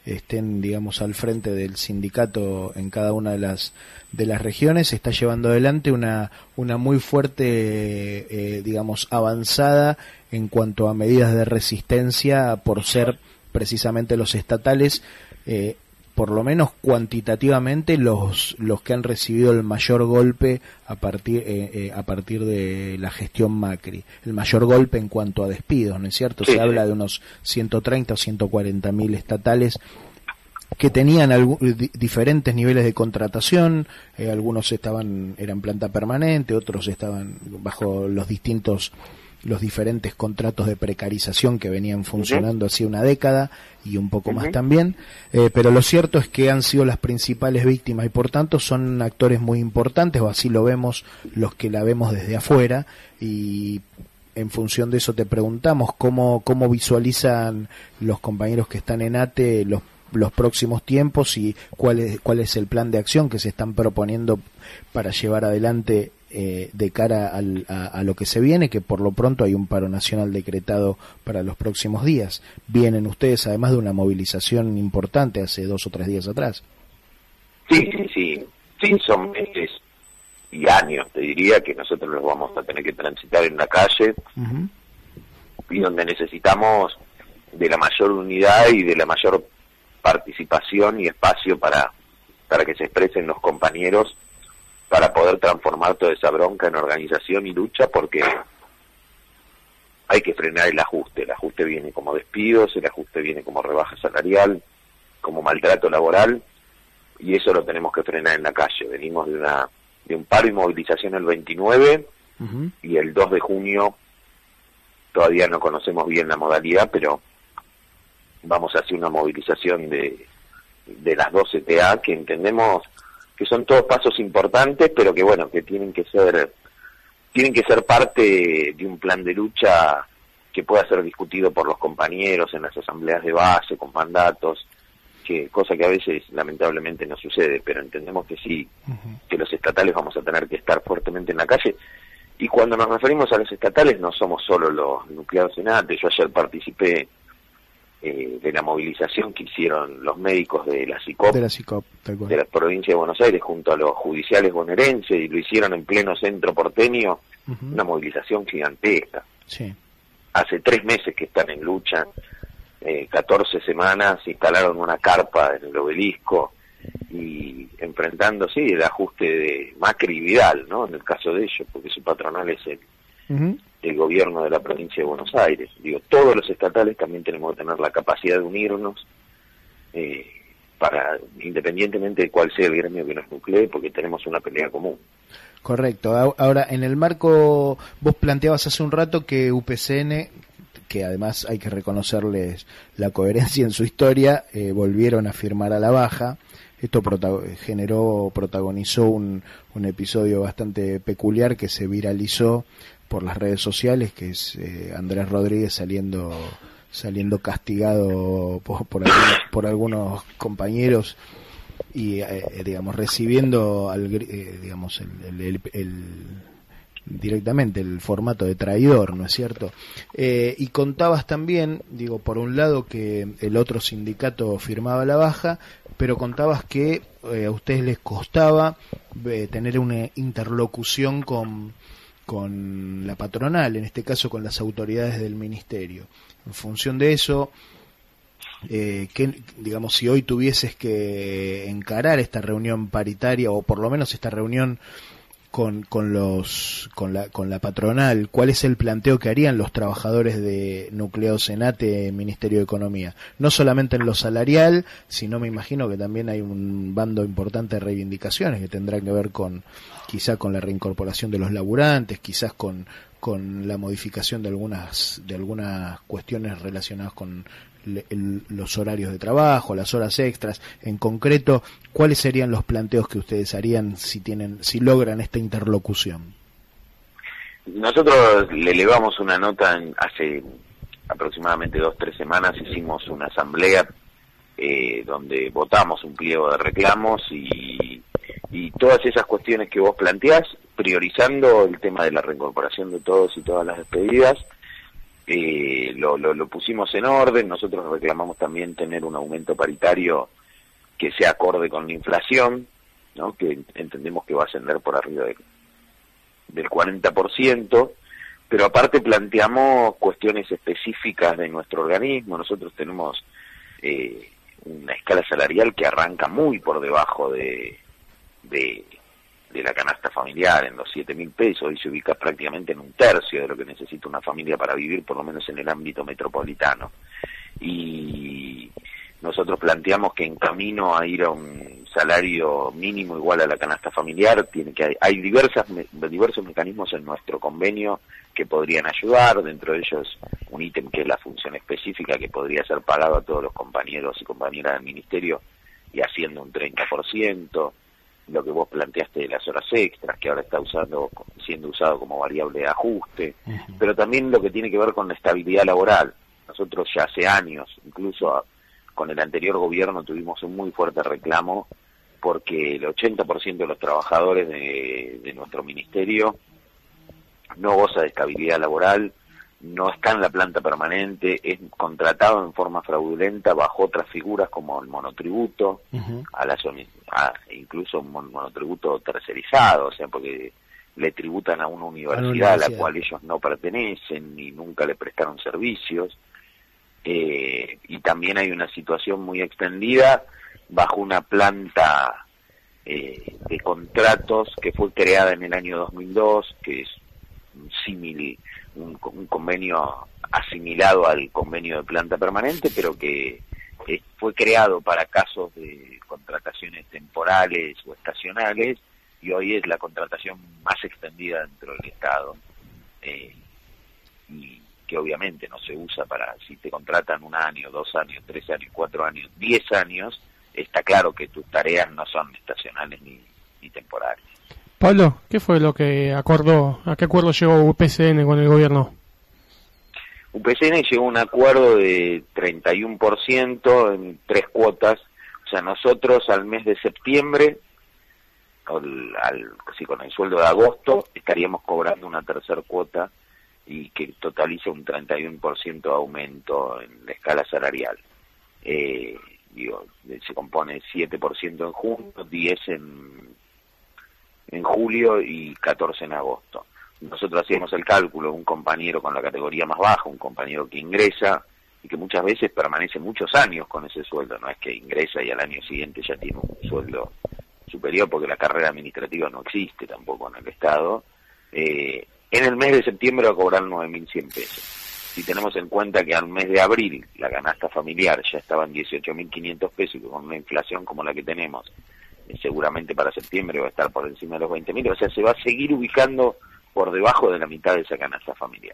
estén, digamos, al frente del sindicato en cada una de las de las regiones, está llevando adelante una una muy fuerte, eh, digamos, avanzada en cuanto a medidas de resistencia por ser precisamente los estatales, eh, por lo menos cuantitativamente los los que han recibido el mayor golpe a partir eh, eh, a partir de la gestión Macri, el mayor golpe en cuanto a despidos, ¿no es cierto? Sí, Se sí. habla de unos ciento treinta o ciento cuarenta mil estatales que tenían algu- di- diferentes niveles de contratación, eh, algunos estaban eran planta permanente, otros estaban bajo los distintos los diferentes contratos de precarización que venían funcionando uh-huh. hacía una década y un poco uh-huh. más también, eh, pero lo cierto es que han sido las principales víctimas y por tanto son actores muy importantes, o así lo vemos los que la vemos desde afuera, y en función de eso te preguntamos cómo, cómo visualizan los compañeros que están en A T E los los próximos tiempos y cuál es, cuál es el plan de acción que se están proponiendo para llevar adelante eh, de cara al, a, a lo que se viene, que por lo pronto hay un paro nacional decretado para los próximos días. Vienen ustedes además de una movilización importante hace dos o tres días atrás. Sí, sí, sí, sí, son meses y años, te diría, que nosotros los vamos a tener que transitar en la calle uh-huh. y donde necesitamos de la mayor unidad y de la mayor participación y espacio para para que se expresen los compañeros, para poder transformar toda esa bronca en organización y lucha, porque hay que frenar el ajuste. El ajuste viene como despidos, el ajuste viene como rebaja salarial, como maltrato laboral, y eso lo tenemos que frenar en la calle. Venimos de una de un paro y movilización el veintinueve uh-huh. y el dos de junio todavía no conocemos bien la modalidad, pero vamos a hacer una movilización de, de las doce T A, que entendemos que son todos pasos importantes, pero que bueno, que tienen que ser tienen que ser parte de un plan de lucha que pueda ser discutido por los compañeros en las asambleas de base, con mandatos, que cosa que a veces lamentablemente no sucede, pero entendemos que sí, uh-huh. que los estatales vamos a tener que estar fuertemente en la calle. Y cuando nos referimos a los estatales, no somos solo los nucleados en A T E. Yo ayer participé Eh, de la movilización que hicieron los médicos de la SICOP, de la, SICOP, de la provincia de Buenos Aires, junto a los judiciales bonaerenses, y lo hicieron en pleno centro porteño, uh-huh. una movilización gigantesca. Sí. Hace tres meses que están en lucha, eh, catorce semanas, instalaron una carpa en el obelisco, y enfrentando, sí, el ajuste de Macri y Vidal, ¿no? En el caso de ellos, porque su patronal es el uh-huh. el gobierno de la provincia de Buenos Aires. Digo, todos los estatales también tenemos que tener la capacidad de unirnos eh, para, independientemente de cuál sea el gremio que nos nuclee, porque tenemos una pelea común. Correcto. Ahora, en el marco, vos planteabas hace un rato que U P C N, que además hay que reconocerles la coherencia en su historia, eh, volvieron a firmar a la baja. Esto protago- generó, protagonizó un, un episodio bastante peculiar que se viralizó por las redes sociales, que es eh, Andrés Rodríguez saliendo saliendo castigado por, por, algunos, por algunos compañeros y eh, digamos recibiendo al, eh, digamos el, el, el, el directamente el formato de traidor, ¿no es cierto? Eh, y contabas también, digo, por un lado que el otro sindicato firmaba la baja, pero contabas que eh, a ustedes les costaba eh, tener una interlocución con con la patronal, en este caso con las autoridades del ministerio. En función de eso, eh, que, digamos, si hoy tuvieses que encarar esta reunión paritaria, o por lo menos esta reunión con, con los con la con la patronal, ¿cuál es el planteo que harían los trabajadores de nucleados en A T E, Ministerio de Economía? No solamente en lo salarial, sino me imagino que también hay un bando importante de reivindicaciones que tendrán que ver con quizá con la reincorporación de los laburantes, quizás con con la modificación de algunas de algunas cuestiones relacionadas con le, el, los horarios de trabajo, las horas extras. En concreto, ¿cuáles serían los planteos que ustedes harían si tienen si logran esta interlocución? Nosotros le elevamos una nota en, hace aproximadamente dos tres semanas, hicimos una asamblea eh, donde votamos un pliego de reclamos y y todas esas cuestiones que vos planteás, priorizando el tema de la reincorporación de todos y todas las despedidas, eh, lo, lo, lo pusimos en orden. Nosotros reclamamos también tener un aumento paritario que sea acorde con la inflación, ¿no? Que entendemos que va a ascender por arriba de, del cuarenta por ciento, pero aparte planteamos cuestiones específicas de nuestro organismo. Nosotros tenemos eh, una escala salarial que arranca muy por debajo de, de, de la canasta familiar, en los siete mil pesos, y se ubica prácticamente en un tercio de lo que necesita una familia para vivir, por lo menos en el ámbito metropolitano. Y nosotros planteamos que en camino a ir a un salario mínimo igual a la canasta familiar, tiene que hay, hay diversas me, diversos mecanismos en nuestro convenio que podrían ayudar, dentro de ellos un ítem que es la función específica, que podría ser pagado a todos los compañeros y compañeras del ministerio y haciendo un treinta por ciento, lo que vos planteaste de las horas extras, que ahora está usando siendo usado como variable de ajuste, uh-huh. Pero también lo que tiene que ver con la estabilidad laboral. Nosotros ya hace años, incluso con el anterior gobierno, tuvimos un muy fuerte reclamo porque el ochenta por ciento de los trabajadores de, de nuestro ministerio no goza de estabilidad laboral, no está en la planta permanente, es contratado en forma fraudulenta bajo otras figuras como el monotributo, uh-huh. a las, a, incluso un monotributo tercerizado, o sea, porque le tributan a una universidad a, universidad. a la cual ellos no pertenecen y nunca le prestaron servicios. Eh, y también hay una situación muy extendida bajo una planta eh, de contratos que fue creada en el año dos mil dos, que es un símil, un, un convenio asimilado al convenio de planta permanente, pero que eh, fue creado para casos de contrataciones temporales o estacionales, y hoy es la contratación más extendida dentro del Estado, eh, y que obviamente no se usa para, si te contratan un año, dos años, tres años, cuatro años, diez años, está claro que tus tareas no son estacionales ni, ni temporales. Pablo, ¿qué fue lo que acordó, a qué acuerdo llegó U P C N con el gobierno? U P C N llegó a un acuerdo de treinta y uno por ciento en tres cuotas, o sea, nosotros al mes de septiembre, al, al, sí, con el sueldo de agosto, estaríamos cobrando una tercera cuota y que totaliza un treinta y uno por ciento de aumento en la escala salarial. Eh, digo, se compone siete por ciento en junio, diez por ciento en, en julio y catorce por ciento en agosto. Nosotros hacíamos el cálculo, un compañero con la categoría más baja, un compañero que ingresa y que muchas veces permanece muchos años con ese sueldo, no es que ingresa y al año siguiente ya tiene un sueldo superior, porque la carrera administrativa no existe tampoco en el Estado. Eh, en el mes de septiembre va a cobrar nueve mil cien pesos. Si tenemos en cuenta que al mes de abril la canasta familiar ya estaba en dieciocho mil quinientos pesos, y con una inflación como la que tenemos, eh, seguramente para septiembre va a estar por encima de los veinte mil, o sea, se va a seguir ubicando por debajo de la mitad de esa canasta familiar.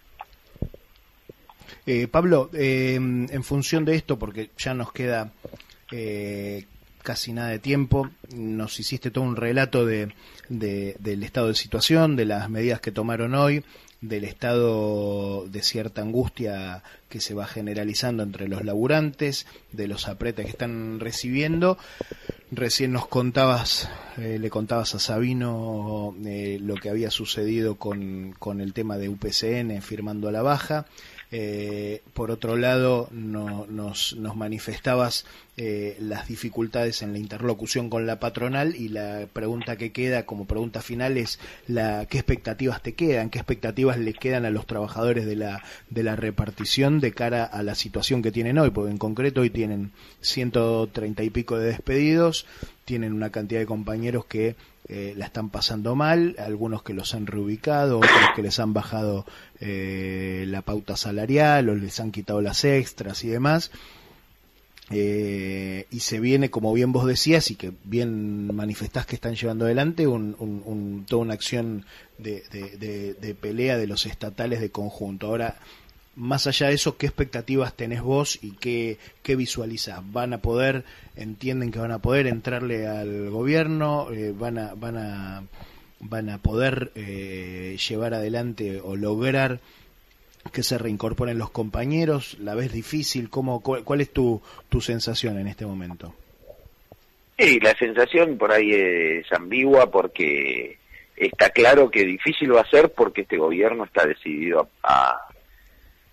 Eh, Pablo, eh, en función de esto, porque ya nos queda eh, casi nada de tiempo, nos hiciste todo un relato de, de del estado de situación, de las medidas que tomaron hoy, del estado de cierta angustia que se va generalizando entre los laburantes, de los apretes que están recibiendo. Recién nos contabas, eh, le contabas a Sabino eh, lo que había sucedido con, con el tema de U P C N firmando a la baja. Eh, por otro lado, no, nos, nos manifestabas eh, las dificultades en la interlocución con la patronal, y la pregunta que queda como pregunta final es la, ¿qué expectativas te quedan? ¿Qué expectativas le quedan a los trabajadores de la, de la repartición de cara a la situación que tienen hoy? Porque en concreto hoy tienen ciento treinta y pico de despedidos, tienen una cantidad de compañeros que eh, la están pasando mal, algunos que los han reubicado, otros que les han bajado eh, la pauta salarial o les han quitado las extras y demás. Eh, y se viene, como bien vos decías y que bien manifestás que están llevando adelante, un, un, un, toda una acción de, de, de, de pelea de los estatales de conjunto. Ahora, más allá de eso, ¿qué expectativas tenés vos y qué, qué visualizás? ¿Van a poder, entienden que van a poder entrarle al gobierno? Eh, ¿Van a van a van a poder eh, llevar adelante o lograr que se reincorporen los compañeros? ¿La ves difícil? ¿Cómo, cuál, cuál es tu, tu sensación en este momento? Sí, la sensación por ahí es ambigua, porque está claro que difícil va a ser, porque este gobierno está decidido a, a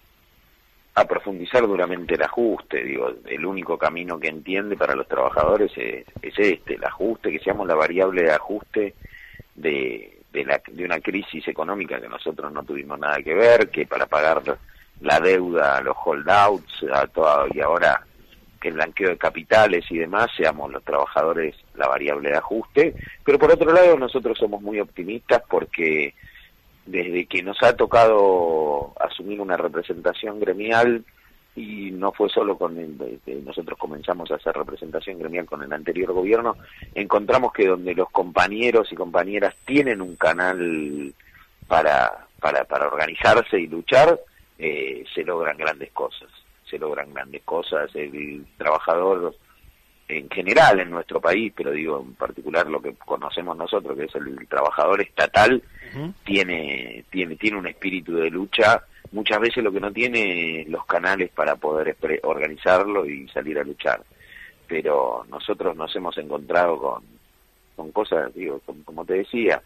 a profundizar duramente el ajuste. Digo, el único camino que entiende para los trabajadores es, es este, el ajuste, que seamos la variable de ajuste de, de, la, de una crisis económica que nosotros no tuvimos nada que ver, que para pagar la deuda, a los holdouts, a todo, y ahora que el blanqueo de capitales y demás, seamos los trabajadores la variable de ajuste. Pero por otro lado, nosotros somos muy optimistas porque desde que nos ha tocado asumir una representación gremial, y no fue solo con el, desde nosotros comenzamos a hacer representación gremial con el anterior gobierno, encontramos que donde los compañeros y compañeras tienen un canal para, para, para organizarse y luchar, eh, se logran grandes cosas, se logran grandes cosas. El trabajador en general en nuestro país, pero digo en particular lo que conocemos nosotros, que es el trabajador estatal, uh-huh. tiene, tiene, tiene un espíritu de lucha, muchas veces lo que no tiene los canales para poder organizarlo y salir a luchar. Pero nosotros nos hemos encontrado con, con cosas, digo, como, como te decía,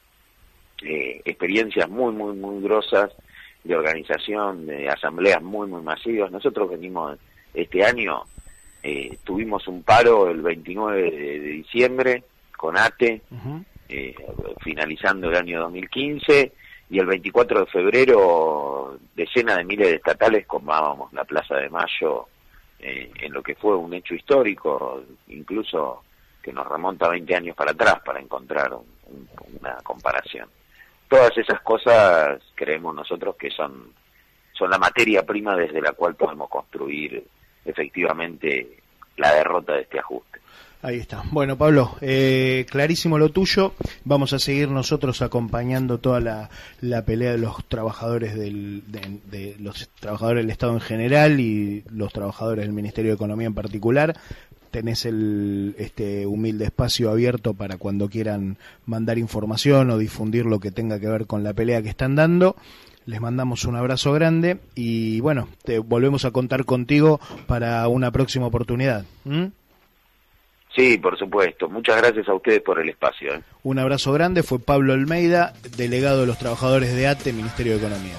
eh, experiencias muy, muy, muy grosas de organización, de asambleas muy, muy masivas. Nosotros venimos este año, Eh, tuvimos un paro el veintinueve de diciembre con A T E, uh-huh. eh, finalizando el año dos mil quince, y el veinticuatro de febrero decenas de miles de estatales comábamos la Plaza de Mayo, eh, en lo que fue un hecho histórico, incluso que nos remonta veinte años para atrás para encontrar un, un, una comparación. Todas esas cosas creemos nosotros que son, son la materia prima desde la cual podemos construir efectivamente la derrota de este ajuste. Ahí está. Bueno, Pablo, eh, clarísimo lo tuyo. Vamos a seguir nosotros acompañando toda la, la pelea de los trabajadores del, de, de los trabajadores del Estado en general y los trabajadores del Ministerio de Economía en particular. Tenés el este humilde espacio abierto para cuando quieran mandar información o difundir lo que tenga que ver con la pelea que están dando. Les mandamos un abrazo grande y bueno, te volvemos a contar contigo para una próxima oportunidad. ¿Mm? Sí, por supuesto. Muchas gracias a ustedes por el espacio. ¿eh? Un abrazo grande. Fue Pablo Almeida, delegado de los trabajadores de A T E, Ministerio de Economía.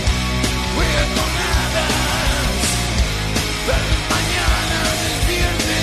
Mañana despierten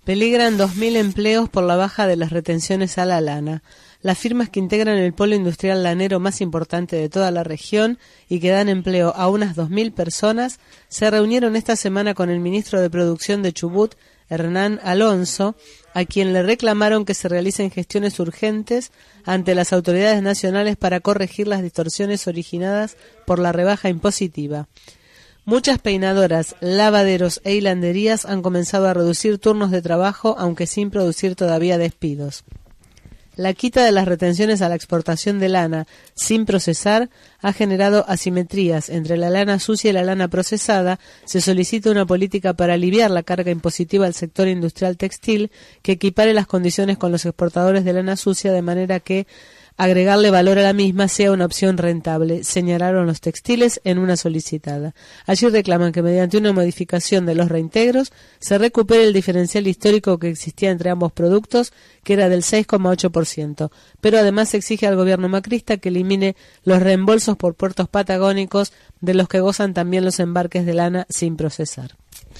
Peligran dos mil empleos por la baja de las retenciones a la lana. Las firmas que integran el polo industrial lanero más importante de toda la región y que dan empleo a unas dos mil personas se reunieron esta semana con el ministro de Producción de Chubut, Hernán Alonso, a quien le reclamaron que se realicen gestiones urgentes ante las autoridades nacionales para corregir las distorsiones originadas por la rebaja impositiva. Muchas peinadoras, lavaderos e hilanderías han comenzado a reducir turnos de trabajo, aunque sin producir todavía despidos. La quita de las retenciones a la exportación de lana sin procesar ha generado asimetrías entre la lana sucia y la lana procesada. Se solicita una política para aliviar la carga impositiva al sector industrial textil que equipare las condiciones con los exportadores de lana sucia de manera que agregarle valor a la misma sea una opción rentable, señalaron los textiles en una solicitada. Allí reclaman que mediante una modificación de los reintegros se recupere el diferencial histórico que existía entre ambos productos, que era del seis coma ocho por ciento, pero además exige al gobierno macrista que elimine los reembolsos por puertos patagónicos de los que gozan también los embarques de lana sin procesar.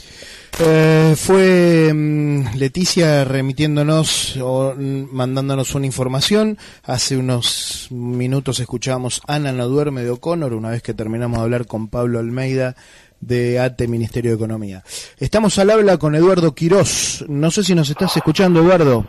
Eh, fue um, Leticia remitiéndonos o um, mandándonos una información. Hace unos minutos escuchábamos Ana no duerme de O'Connor, una vez que terminamos de hablar con Pablo Almeida de A T E, Ministerio de Economía. Estamos al habla con Eduardo Quirós. No sé si nos estás escuchando, Eduardo.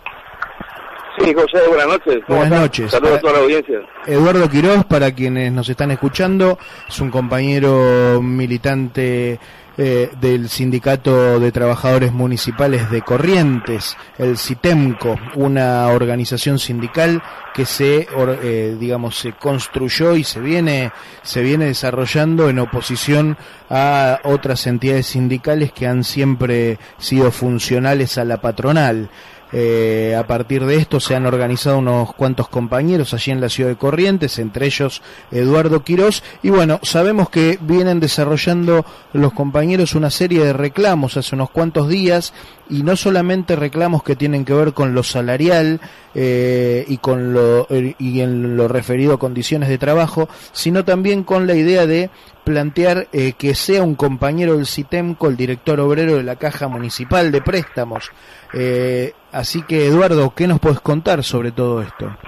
Sí, José, buenas noches. Buenas noches. Saludos a toda la audiencia. Eduardo Quirós, para quienes nos están escuchando, es un compañero militante eh, del Sindicato de Trabajadores Municipales de Corrientes, el CITEMCO, una organización sindical que se, eh, digamos, se construyó y se viene, se viene desarrollando en oposición a otras entidades sindicales que han siempre sido funcionales a la patronal. Eh, a partir de esto se han organizado unos cuantos compañeros allí en la ciudad de Corrientes, entre ellos Eduardo Quirós, y bueno, sabemos que vienen desarrollando los compañeros una serie de reclamos hace unos cuantos días, y no solamente reclamos que tienen que ver con lo salarial eh, y con lo y en lo referido a condiciones de trabajo, sino también con la idea de plantear eh, que sea un compañero del CITEMCO el director obrero de la Caja Municipal de Préstamos. Eh, así que, Eduardo, ¿qué nos puedes contar sobre todo esto?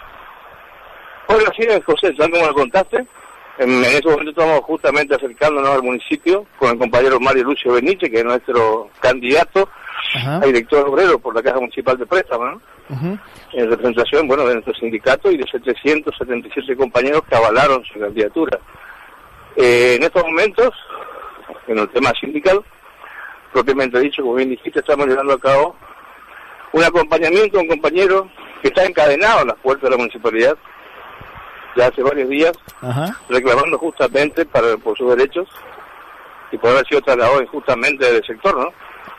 Bueno, sí, José, ya como lo contaste, en, en ese momento estamos justamente acercándonos al municipio con el compañero Mario Lucio Beniche, que es nuestro candidato Ajá. a director obrero por la Caja Municipal de Préstamos, ¿no? Uh-huh. En representación, bueno, de nuestro sindicato y de setecientos setenta y siete compañeros que avalaron su candidatura. Eh, en estos momentos, en el tema sindical, propiamente dicho, como bien dijiste, estamos llevando a cabo un acompañamiento a un compañero que está encadenado en las puertas de la municipalidad ya hace varios días, Ajá. reclamando justamente para, por sus derechos y por haber sido trasladado injustamente del sector, ¿no?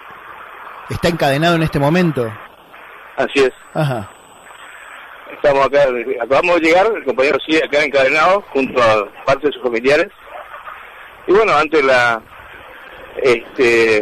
¿Está encadenado en este momento? Así es. Ajá. Estamos acá, acabamos de llegar, el compañero sigue acá encadenado junto a parte de sus familiares. Y bueno, ante la este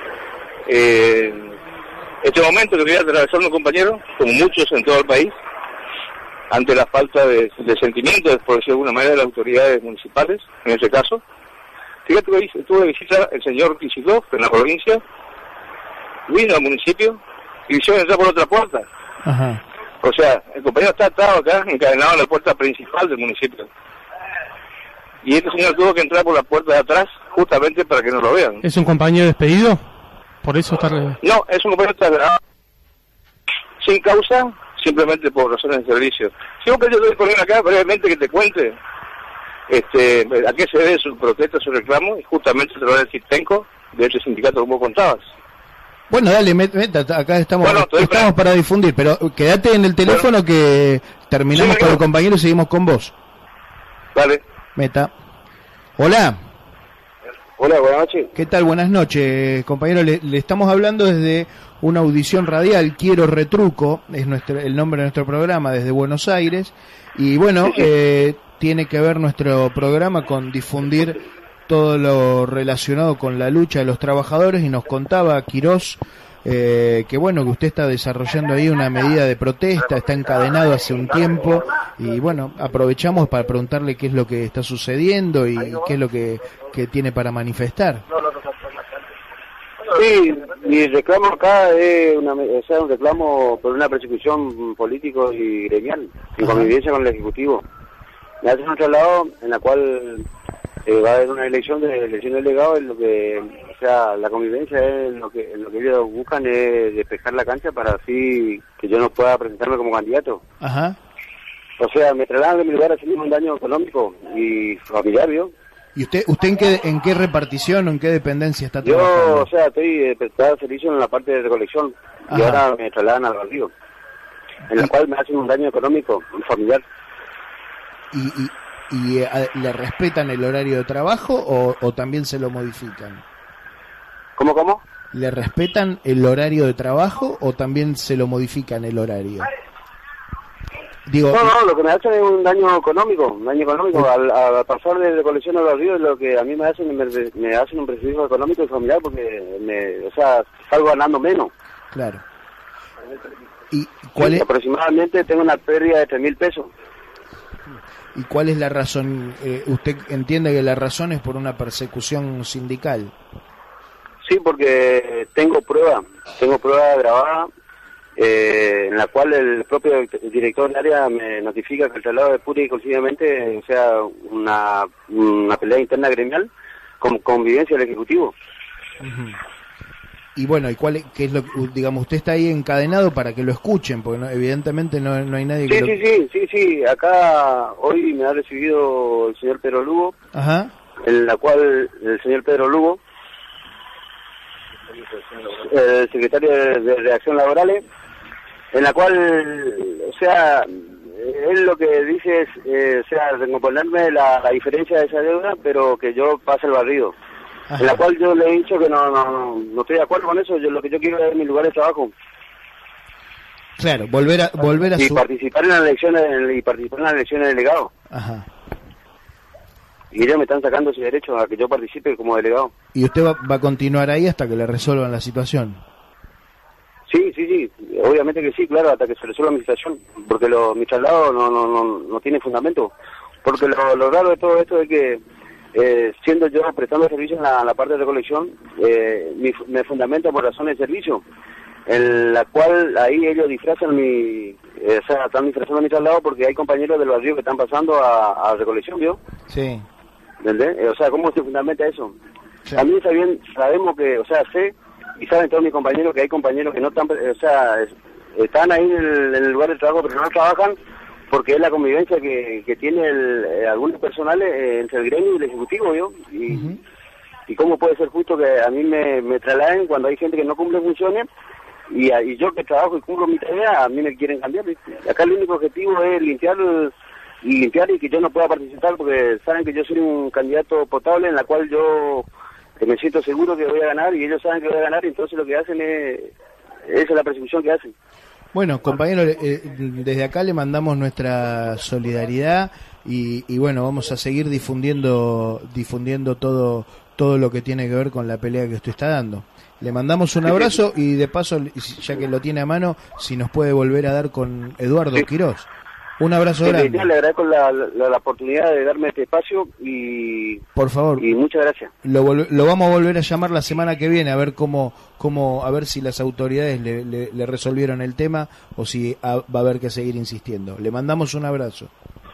eh, este momento que viene atravesando un compañero, como muchos en todo el país, ante la falta de, de sentimiento, por decirlo de alguna manera, de las autoridades municipales, en ese caso, fíjate que tuve de visita el señor Kicillof en la provincia, vino al municipio y quisieron entrar por otra puerta. Ajá. O sea, el compañero está atado acá, encadenado en la puerta principal del municipio. Y este señor tuvo que entrar por la puerta de atrás, justamente para que no lo vean. ¿Es un compañero despedido? Por eso está... No, es un compañero trasladado sin causa, simplemente por razones de servicio. Si vos querés, yo te voy a poner acá brevemente que te cuente este, a qué se debe su protesta, su reclamo, y justamente se lo va a decir Tenco, de ese sindicato como contabas. Bueno, dale, meta, acá estamos, bueno, estamos para... para difundir, pero quédate en el teléfono bueno. que terminamos sí, con el compañero y seguimos con vos. Dale. Meta. Hola. Hola, buenas noches. ¿Qué tal? Buenas noches, compañero. Le, le estamos hablando desde una audición radial, Quiero Retruco, es nuestro el nombre de nuestro programa, desde Buenos Aires. Y bueno, sí, sí. Eh, tiene que ver nuestro programa con difundir todo lo relacionado con la lucha de los trabajadores, y nos contaba Quirós eh, que bueno, que usted está desarrollando ahí una medida de protesta, está encadenado hace un tiempo, y bueno, aprovechamos para preguntarle qué es lo que está sucediendo y qué es lo que, que tiene para manifestar. Sí, mi reclamo acá es una, o sea, un reclamo por una persecución político y gremial, en convivencia con el Ejecutivo. Me hacen un traslado en la cual eh, va a haber una elección de elección de delegado, en lo que, o sea, la convivencia es lo que, en lo que ellos buscan es despejar la cancha para así que yo no pueda presentarme como candidato. Ajá. O sea, me trasladan de mi lugar a hacer un daño económico y familiar, ¿vio? ¿Y usted usted en qué en qué repartición o en qué dependencia está Yo, trabajando? o sea, estoy eh, prestado servicio en la parte de recolección. Ajá. Y ahora me trasladan al barrio, en la Y- cual me hacen un daño económico y familiar. ¿Y, y, y, eh, a- le respetan el horario de trabajo o, o también se lo modifican? ¿Cómo, cómo? ¿Le respetan el horario de trabajo o también se lo modifican el horario? Digo, No, no, lo que me hacen es un daño económico, un daño económico. Al, al pasar de recolección al barrio, lo que a mí me hacen, me, me hacen un prejuicio económico y familiar porque, me, o sea, salgo ganando menos. claro. ¿Y cuál Sí, es, aproximadamente tengo una pérdida de tres mil pesos. ¿Y cuál es la razón? Eh, ¿Usted entiende que la razón es por una persecución sindical? Sí, porque tengo prueba, tengo prueba grabada, eh, en la cual el propio director del área me notifica que el traslado es pura y exclusivamente, o sea, una, una pelea interna gremial con convivencia del Ejecutivo. Uh-huh. Y bueno, ¿y cuál es, qué es lo que, digamos, usted está ahí encadenado para que lo escuchen? Porque no, evidentemente no, no hay nadie que Sí, lo... sí, sí, sí, sí, acá hoy me ha recibido el señor Pedro Lugo, Ajá. en la cual el señor Pedro Lugo, el secretario de, de Reacción Laborales, en la cual, o sea, él lo que dice es, eh, o sea, recomponerme la, la diferencia de esa deuda, pero que yo pase el barrido. Ajá. En la cual yo le he dicho que no, no, no estoy de acuerdo con eso, yo lo que yo quiero es mi lugar de trabajo. Claro, volver a volver a Y su... participar en las elecciones, y participar en las elecciones de delegado. Ajá. Y ellos me están sacando ese derecho a que yo participe como delegado. ¿Y usted va, va a continuar ahí hasta que le resuelvan la situación? Sí, sí, sí, obviamente que sí, claro, hasta que se resuelva mi situación, porque lo, mi traslado no, no, no, no tiene fundamento. Porque lo, lo raro de todo esto es que, eh, siendo yo prestando servicio en la, la parte de recolección, eh, mi, me fundamento por razones de servicio, en la cual ahí ellos disfrazan mi, eh, o sea, están disfrazando mi traslado porque hay compañeros del barrio que están pasando a, a recolección, ¿vio? Sí. ¿Entendés? Eh, o sea, ¿cómo se fundamenta eso? Sí. También saben, sabemos que, o sea, sé y saben todos mis compañeros que hay compañeros que no están, o sea, es- están ahí en el, en el lugar de trabajo, pero no trabajan porque es la convivencia que, que tiene el, eh, algunos personales eh, entre el gremio y el ejecutivo, ¿yo? Y, Ujú. y cómo puede ser justo que a mí me, me trasladen cuando hay gente que no cumple funciones y, a- y yo que trabajo y cumplo mi tarea, a mí me quieren cambiar, ¿viste? Acá el único objetivo es limpiar y limpiar y que yo no pueda participar porque saben que yo soy un candidato potable en la cual yo que me siento seguro que voy a ganar y ellos saben que voy a ganar y entonces lo que hacen es, esa es la persecución que hacen. Bueno, compañero, eh, desde acá le mandamos nuestra solidaridad y, y bueno, vamos a seguir difundiendo difundiendo todo todo lo que tiene que ver con la pelea que usted está dando. Le mandamos un abrazo y de paso, ya que lo tiene a mano, si nos puede volver a dar con Eduardo Sí. Quirós. Un abrazo En grande. realidad, le agradezco la, la, la oportunidad de darme este espacio y, Por favor, y muchas gracias. lo, vol- lo vamos a volver a llamar la semana que viene a ver cómo, cómo a ver si las autoridades le, le- le resolvieron el tema o si a- va a haber que seguir insistiendo. Le mandamos un abrazo.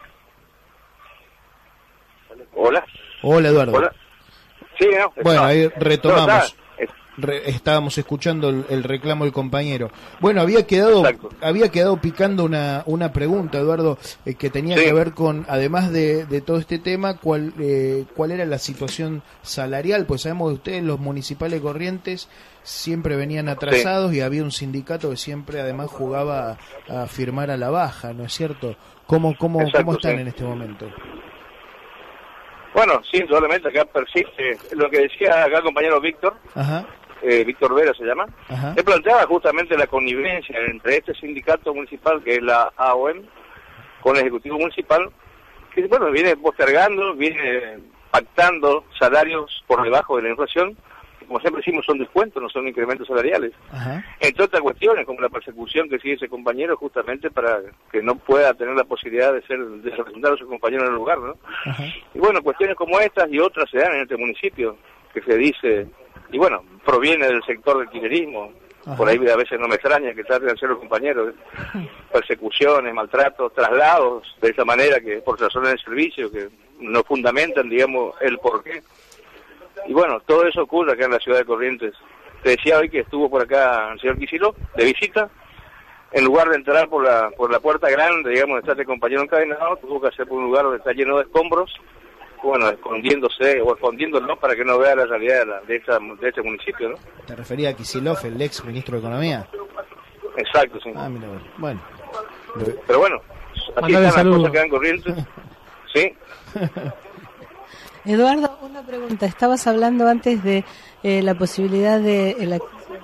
Hola. Hola, Eduardo. Hola. Sí, no. Bueno, está- ahí retomamos. No, está- es- Re- estábamos escuchando el, el reclamo del compañero. Bueno, había quedado Exacto. había quedado picando una, una pregunta, Eduardo, eh, que tenía Sí. que ver con, además de, de todo este tema, cuál eh, cuál era la situación salarial. Pues sabemos que ustedes, los municipales Corrientes, siempre venían atrasados y había un sindicato que siempre además jugaba a, a firmar a la baja, ¿no es cierto? ¿Cómo, cómo, Exacto, cómo están sí. en este momento? Bueno, sí, indudablemente acá persiste lo que decía acá el compañero Víctor, Ajá, eh, Víctor Vera se llama. ajá. Él planteaba justamente la connivencia entre este sindicato municipal, que es la A O M, con el Ejecutivo Municipal, que bueno, viene postergando, viene pactando salarios por debajo de la inflación, que como siempre decimos son descuentos, no son incrementos salariales. Ajá. Entre otras cuestiones, como la persecución que sigue ese compañero justamente para que no pueda tener la posibilidad de ser de representar a su compañero en el lugar, ¿no? Ajá. Y bueno, cuestiones como estas y otras se dan en este municipio, que se dice y bueno, proviene del sector del kirchnerismo. Ajá. Por ahí a veces no me extraña que traten de hacer los compañeros, persecuciones, maltratos, traslados, de esa manera que por razones de servicio, que no fundamentan, digamos, el porqué. Y bueno, todo eso ocurre acá en la ciudad de Corrientes. Te decía hoy que estuvo por acá el señor Kicillof de visita. En lugar de entrar por la por la puerta grande, digamos, de estar de compañero encadenado, tuvo que hacer por un lugar donde está lleno de escombros, bueno, escondiéndose o escondiéndolo para que no vea la realidad de, la, de, esta, de este municipio, ¿no? ¿Te refería a Kicillof, el ex ministro de Economía? Exacto, sí. Ah, mira, bueno. Pero bueno, así están las cosas que dan corrientes. Sí. Eduardo, una pregunta. Estabas hablando antes de eh, la posibilidad de... El...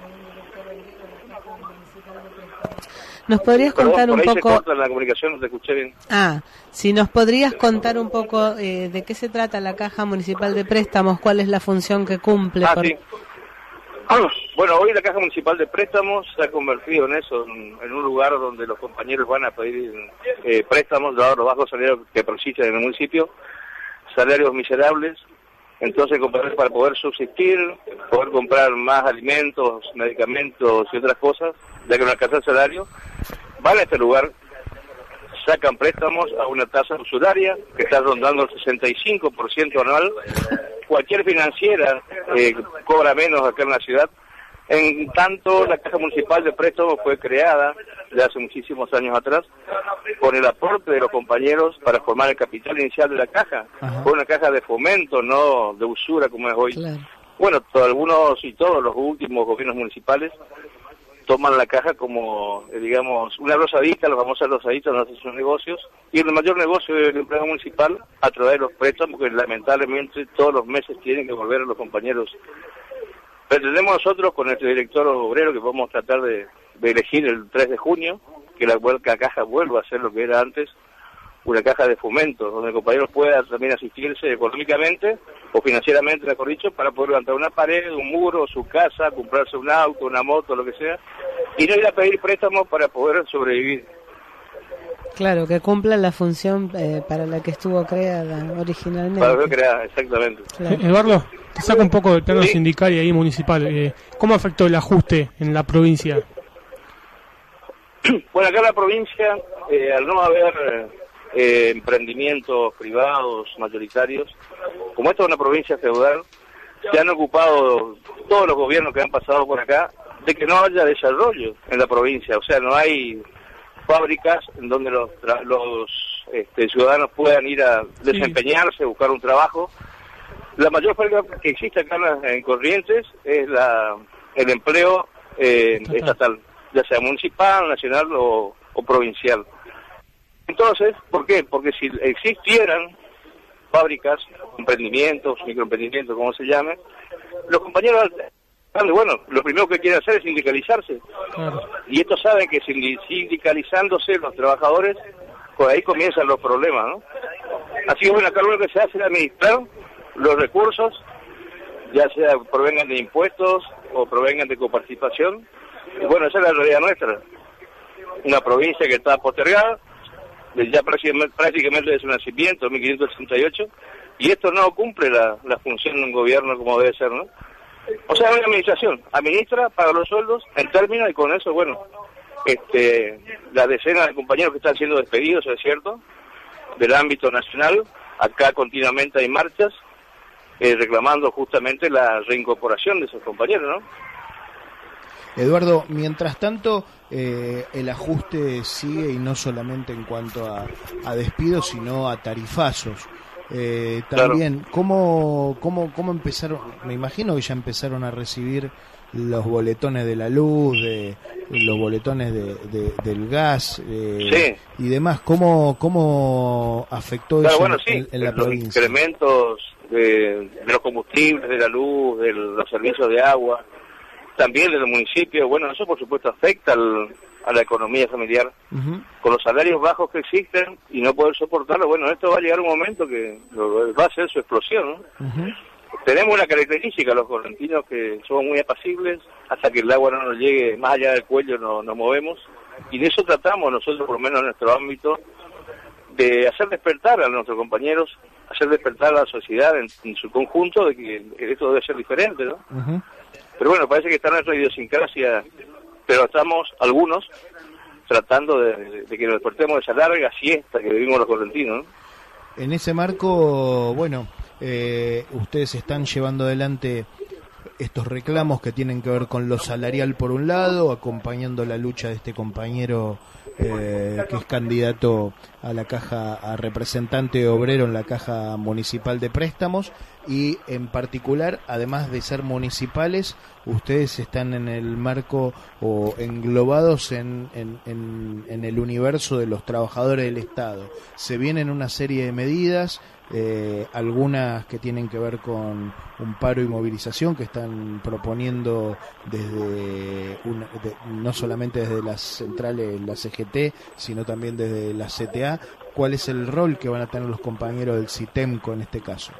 ¿Nos podrías Perdón, contar por un ahí poco? Se corta la comunicación, no te escuché bien. Ah, si nos podrías contar un poco eh, de qué se trata la Caja Municipal de Préstamos, cuál es la función que cumple. Ah, por... sí. Bueno, hoy la Caja Municipal de Préstamos se ha convertido en eso, en, en un lugar donde los compañeros van a pedir eh, préstamos, dado los bajos salarios que persisten en el municipio, salarios miserables. Entonces, para poder subsistir, poder comprar más alimentos, medicamentos y otras cosas, ya que no alcanza el salario, van a este lugar, sacan préstamos a una tasa usuraria que está rondando el sesenta y cinco por ciento anual. Cualquier financiera eh, cobra menos acá en la ciudad. En tanto, la Caja Municipal de Préstamos fue creada de hace muchísimos años atrás con el aporte de los compañeros para formar el capital inicial de la caja. Ajá. Fue una caja de fomento, no de usura como es hoy. Claro. Bueno, todo, algunos y todos los últimos gobiernos municipales toman la caja como, eh, digamos, una rosadita, los famosos rosaditas donde hacen sus negocios, y el mayor negocio del empleo municipal a través de los préstamos, porque lamentablemente todos los meses tienen que volver a los compañeros. Pretendemos nosotros con nuestro director obrero que podemos tratar de, de elegir el tres de junio, que la, la caja vuelva a ser lo que era antes, una caja de fomento, donde el compañero pueda también asistirse económicamente o financieramente, mejor dicho, para poder levantar una pared, un muro, su casa, comprarse un auto, una moto, lo que sea, y no ir a pedir préstamos para poder sobrevivir. Claro, que cumpla la función eh, para la que estuvo creada originalmente. Para que creada, exactamente. Claro. Eh, Eduardo, te saco un poco del plano ¿Sí? sindical y ahí municipal. Eh, ¿Cómo afectó el ajuste en la provincia? Bueno, acá en la provincia, eh, al no haber eh, emprendimientos privados mayoritarios, como esta es una provincia feudal, se han ocupado todos los gobiernos que han pasado por acá de que no haya desarrollo en la provincia. O sea, no hay fábricas en donde los, los este, ciudadanos puedan ir a desempeñarse, sí. buscar un trabajo. La mayor fábrica que existe acá en Corrientes es la el empleo eh, estatal, ya sea municipal, nacional o, o provincial. Entonces, ¿por qué? Porque si existieran fábricas, emprendimientos, microemprendimientos, como se llame, los compañeros, bueno, lo primero que quieren hacer es sindicalizarse. Claro. Y estos saben que sindicalizándose los trabajadores, por ahí comienzan los problemas, ¿no? Así que bueno, acá lo que se hace es administrar los recursos, ya sea provengan de impuestos o provengan de coparticipación. Y bueno, esa es la realidad nuestra. Una provincia que está postergada, ya prácticamente, prácticamente desde su nacimiento, mil quinientos sesenta y ocho, y esto no cumple la, la función de un gobierno como debe ser, ¿no? O sea, una administración, administra, paga los sueldos, en términos, y con eso, bueno, este, la decena de compañeros que están siendo despedidos, es cierto, del ámbito nacional, acá continuamente hay marchas, eh, reclamando justamente la reincorporación de esos compañeros, ¿no? Eduardo, mientras tanto, eh, el ajuste sigue y no solamente en cuanto a, a despidos, sino a tarifazos. Eh, también, claro. ¿cómo, cómo, ¿cómo empezaron? Me imagino que ya empezaron a recibir los boletones de la luz, de, los boletones de, de, del gas eh, sí. y demás. ¿Cómo, cómo afectó claro, eso bueno, en, sí, en la los provincia? Incrementos de, de los combustibles, de la luz, de los servicios de agua, también de los municipios. Bueno, eso por supuesto afecta al, a la economía familiar. Uh-huh. Con los salarios bajos que existen y no poder soportarlo, bueno, esto va a llegar un momento que va a ser su explosión, ¿no? Uh-huh. Tenemos una característica los correntinos que somos muy apacibles, hasta que el agua no nos llegue más allá del cuello no nos movemos, y de eso tratamos nosotros, por lo menos en nuestro ámbito, de hacer despertar a nuestros compañeros, hacer despertar a la sociedad en, en su conjunto de que esto debe ser diferente, ¿no? Uh-huh. Pero bueno, parece que está nuestra idiosincrasia, pero estamos, algunos, tratando de, de, de que nos despertemos de esa larga siesta que vivimos los correntinos, ¿no? En ese marco, bueno, eh, ustedes están llevando adelante estos reclamos que tienen que ver con lo salarial por un lado, acompañando la lucha de este compañero eh, que es candidato a la caja, a representante obrero en la Caja Municipal de Préstamos, y en particular, además de ser municipales, ustedes están en el marco o englobados en, en, en, en el universo de los trabajadores del Estado. Se vienen una serie de medidas, eh, algunas que tienen que ver con un paro y movilización que están proponiendo desde una, de, no solamente desde las centrales, la C G T, sino también desde la C T A. ¿Cuál es el rol que van a tener los compañeros del CITEMCO en este caso?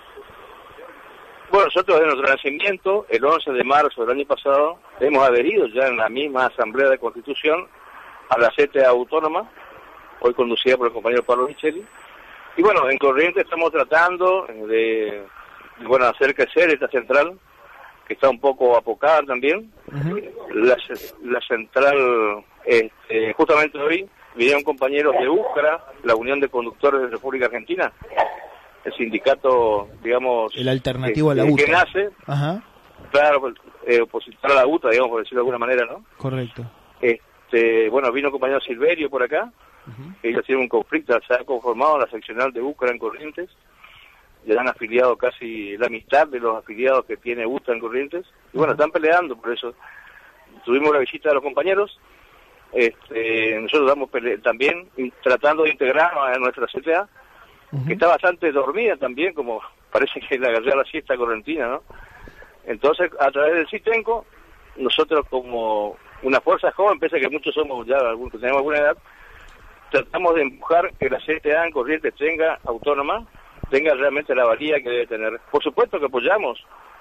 Bueno, nosotros desde nuestro nacimiento, el once de marzo del año pasado, hemos adherido ya en la misma Asamblea de Constitución a la C T A autónoma, hoy conducida por el compañero Pablo Micheli. Y bueno, en Corrientes estamos tratando de, de bueno, hacer crecer esta central, que está un poco apocada también. Uh-huh. La, la central, este, justamente hoy, vinieron compañeros de UCRA, la Unión de Conductores de República Argentina, el sindicato, digamos... El alternativo que, a la U T A. Que nace, ajá, claro, eh, opositor a la U T A, digamos, por decirlo de alguna manera, ¿no? Correcto. Este, bueno, vino el compañero Silverio por acá, uh-huh. Ellos tienen un conflicto, se ha conformado la seccional de UCRA en Corrientes, ya han afiliado casi la mitad de los afiliados que tiene U T A en Corrientes, y bueno, están peleando por eso. Tuvimos la visita de los compañeros, este, nosotros estamos pele- también tratando de integrarnos a nuestra C T A, uh-huh. que está bastante dormida también, como parece que la agarré a la siesta correntina, ¿no? Entonces, a través del CITEMCO, nosotros como una fuerza joven, pese a que muchos somos ya, algunos tenemos alguna edad, tratamos de empujar que la C T A en Corrientes tenga autónoma, tenga realmente la valía que debe tener. Por supuesto que apoyamos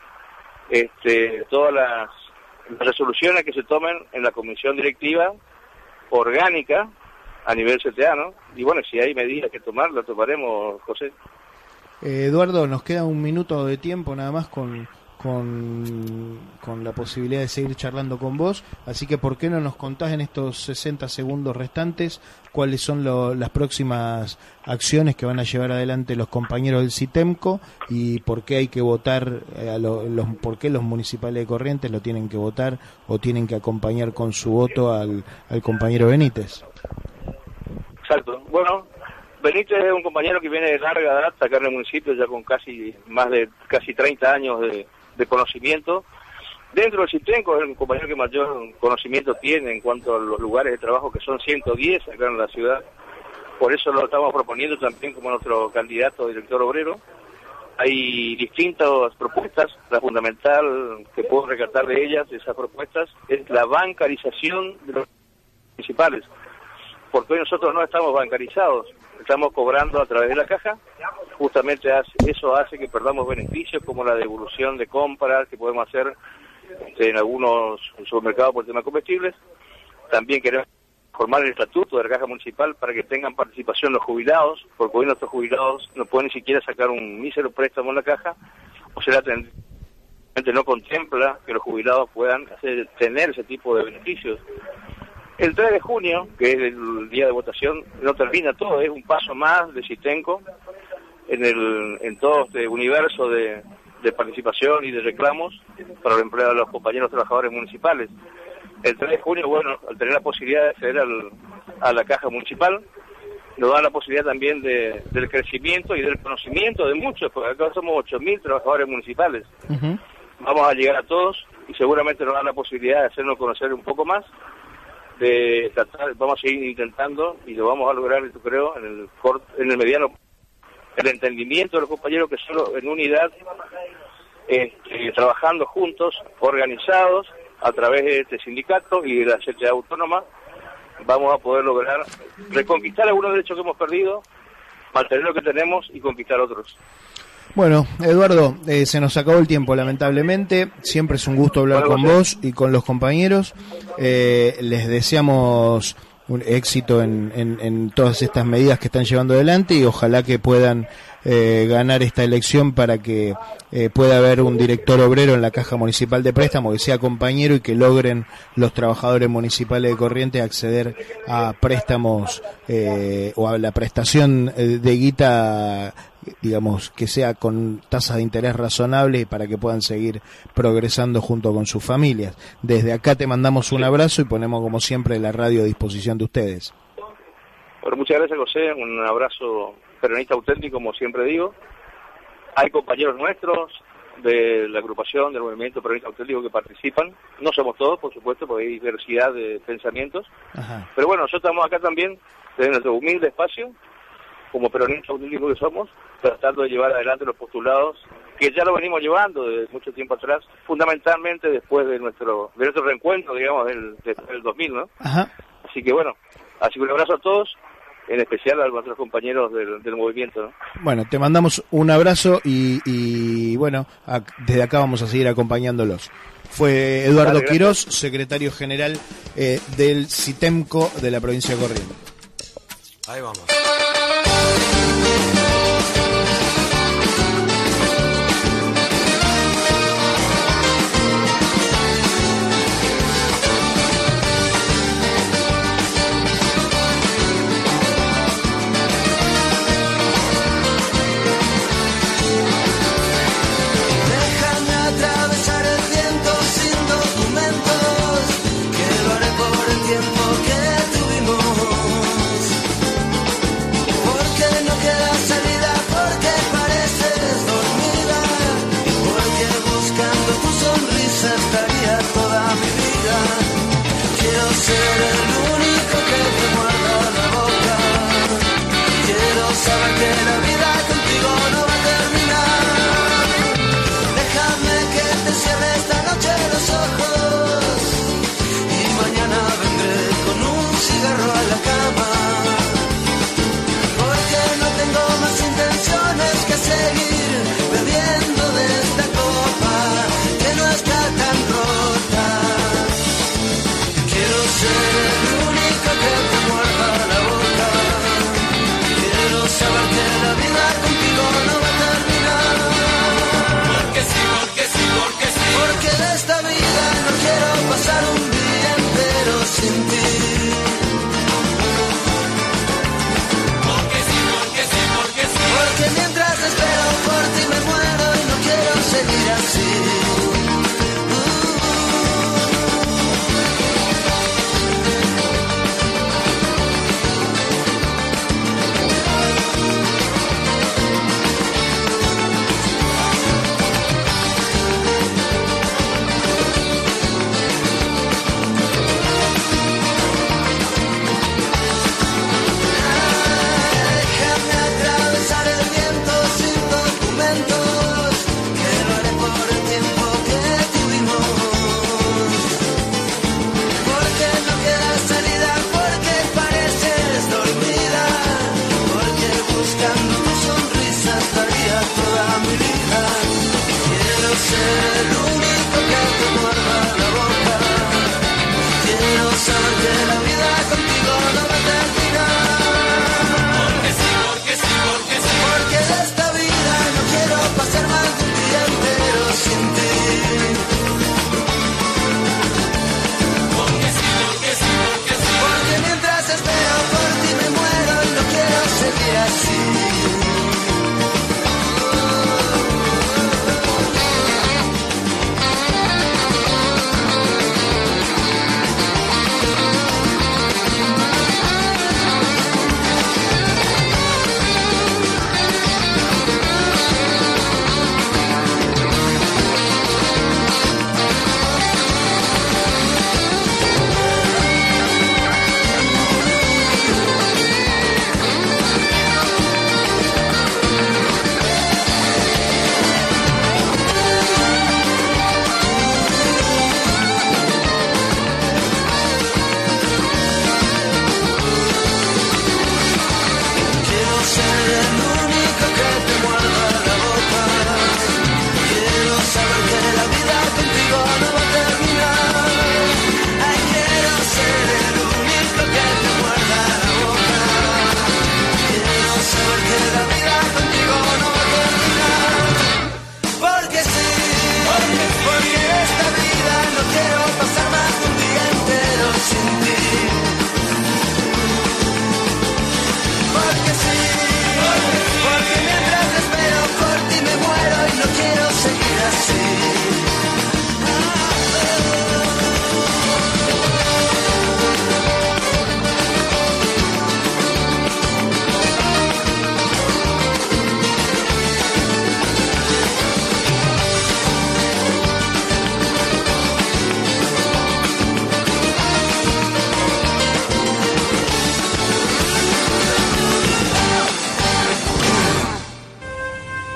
este, todas las, las resoluciones que se tomen en la comisión directiva orgánica a nivel C T A, ¿no? Y bueno, si hay medidas que tomar, las tomaremos, José. Eh, Eduardo, nos queda un minuto de tiempo nada más con, con, con la posibilidad de seguir charlando con vos, así que ¿por qué no nos contás en estos sesenta segundos restantes cuáles son lo, las próximas acciones que van a llevar adelante los compañeros del CITEMCO y por qué hay que votar, eh, a lo, los, por qué los municipales de Corrientes lo tienen que votar o tienen que acompañar con su voto al, al compañero Benítez? Exacto. Bueno, Benítez es un compañero que viene de larga data acá en el municipio, ya con casi más de casi treinta años de, de conocimiento. Dentro del CITEMCO es un compañero que mayor conocimiento tiene en cuanto a los lugares de trabajo, que son ciento diez acá en la ciudad. Por eso lo estamos proponiendo también como nuestro candidato a director obrero. Hay distintas propuestas. La fundamental que puedo rescatar de ellas, de esas propuestas, es la bancarización de los municipales. Porque hoy nosotros no estamos bancarizados, estamos cobrando a través de la caja, justamente hace, eso hace que perdamos beneficios como la devolución de compras que podemos hacer este, en algunos supermercados por el tema de comestibles. También queremos formar el estatuto de la caja municipal para que tengan participación los jubilados, porque hoy nuestros jubilados no pueden ni siquiera sacar un mísero préstamo en la caja, o sea, no contempla que los jubilados puedan hacer, tener ese tipo de beneficios. El tres de junio, que es el día de votación, no termina todo, es un paso más de CITEMCO en el en todo este universo de, de participación y de reclamos para los empleados, los compañeros trabajadores municipales. El tres de junio, bueno, al tener la posibilidad de acceder al, a la caja municipal, nos da la posibilidad también de, del crecimiento y del conocimiento de muchos, porque acá somos ocho mil trabajadores municipales. Uh-huh. Vamos a llegar a todos y seguramente nos da la posibilidad de hacernos conocer un poco más. De tratar, vamos a seguir intentando y lo vamos a lograr, yo creo, en el corto, en el mediano, el entendimiento de los compañeros que solo en unidad, eh, eh, trabajando juntos, organizados a través de este sindicato y de la C T A autónoma, vamos a poder lograr reconquistar algunos derechos que hemos perdido, mantener lo que tenemos y conquistar otros. Bueno, Eduardo, eh, se nos acabó el tiempo, lamentablemente. Siempre es un gusto hablar bueno, con vos y con los compañeros. Eh, les deseamos un éxito en, en, en todas estas medidas que están llevando adelante y ojalá que puedan eh, ganar esta elección para que eh, pueda haber un director obrero en la Caja Municipal de Préstamo que sea compañero y que logren los trabajadores municipales de Corrientes acceder a préstamos eh, o a la prestación de guita, digamos, que sea con tasas de interés razonables para que puedan seguir progresando junto con sus familias. Desde acá te mandamos un abrazo y ponemos como siempre la radio a disposición de ustedes. Bueno, muchas gracias, José, un abrazo peronista auténtico, como siempre digo. Hay compañeros nuestros de la agrupación del movimiento peronista auténtico que participan, no somos todos, por supuesto, porque hay diversidad de pensamientos. Ajá. Pero bueno, nosotros estamos acá también, desde nuestro humilde espacio, como peronistas auténticos que somos, tratando de llevar adelante los postulados que ya lo venimos llevando desde mucho tiempo atrás, fundamentalmente después de nuestro de nuestro reencuentro, digamos, del, del dos mil, ¿no? Ajá. Así que bueno, así que un abrazo a todos, en especial a nuestros compañeros del, del movimiento, ¿no? Bueno, te mandamos un abrazo y, y bueno, a, desde acá vamos a seguir acompañándolos. Fue Eduardo Dale, Quirós, secretario general eh, del CITEMCO de la provincia de Corrientes. Ahí vamos.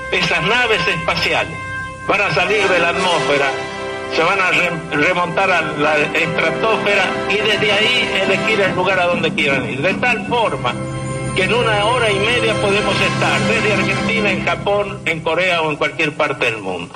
esas naves espaciales van a salir de la atmósfera, se van a re remontar a la estratosfera y desde ahí elegir el lugar a donde quieran ir. De tal forma que en una hora y media podemos estar desde Argentina, en Japón, en Corea o en cualquier parte del mundo.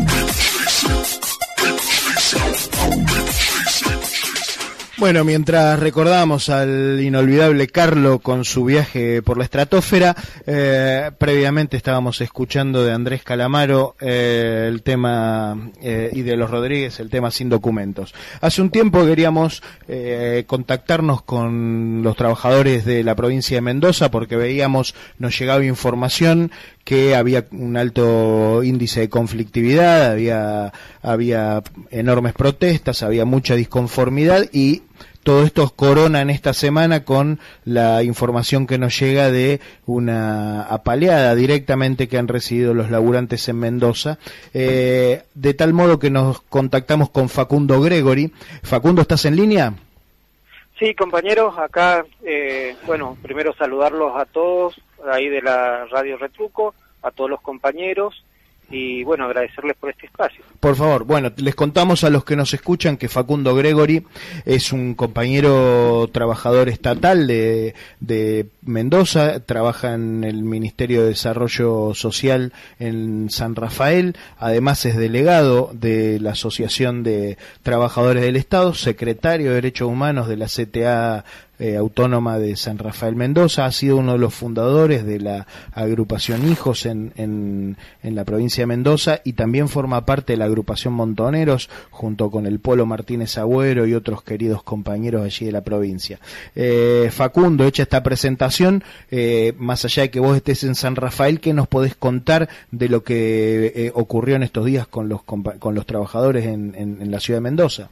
Bueno, mientras recordamos al inolvidable Carlo con su viaje por la estratosfera, eh, previamente estábamos escuchando de Andrés Calamaro eh, el tema eh, y de los Rodríguez el tema Sin Documentos. Hace un tiempo queríamos eh, contactarnos con los trabajadores de la provincia de Mendoza porque veíamos, nos llegaba información que había un alto índice de conflictividad, había había enormes protestas, había mucha disconformidad y todo esto corona en esta semana con la información que nos llega de una apaleada directamente que han recibido los laburantes en Mendoza, eh, de tal modo que nos contactamos con Facundo Gregory. Facundo, ¿estás en línea? Sí, compañeros, acá, eh, bueno, primero saludarlos a todos ahí de la Radio Retruco, a todos los compañeros, y bueno, agradecerles por este espacio. Por favor, bueno, les contamos a los que nos escuchan que Facundo Gregory es un compañero trabajador estatal de, de Mendoza, trabaja en el Ministerio de Desarrollo Social en San Rafael, además es delegado de la Asociación de Trabajadores del Estado, secretario de Derechos Humanos de la C T A Eh, autónoma de San Rafael Mendoza, ha sido uno de los fundadores de la agrupación Hijos en, en, en la provincia de Mendoza y también forma parte de la agrupación Montoneros junto con el Polo Martínez Agüero y otros queridos compañeros allí de la provincia. Eh, Facundo, hecha esta presentación, eh, más allá de que vos estés en San Rafael, ¿qué nos podés contar de lo que eh, ocurrió en estos días con los, con los trabajadores en, en, en la ciudad de Mendoza?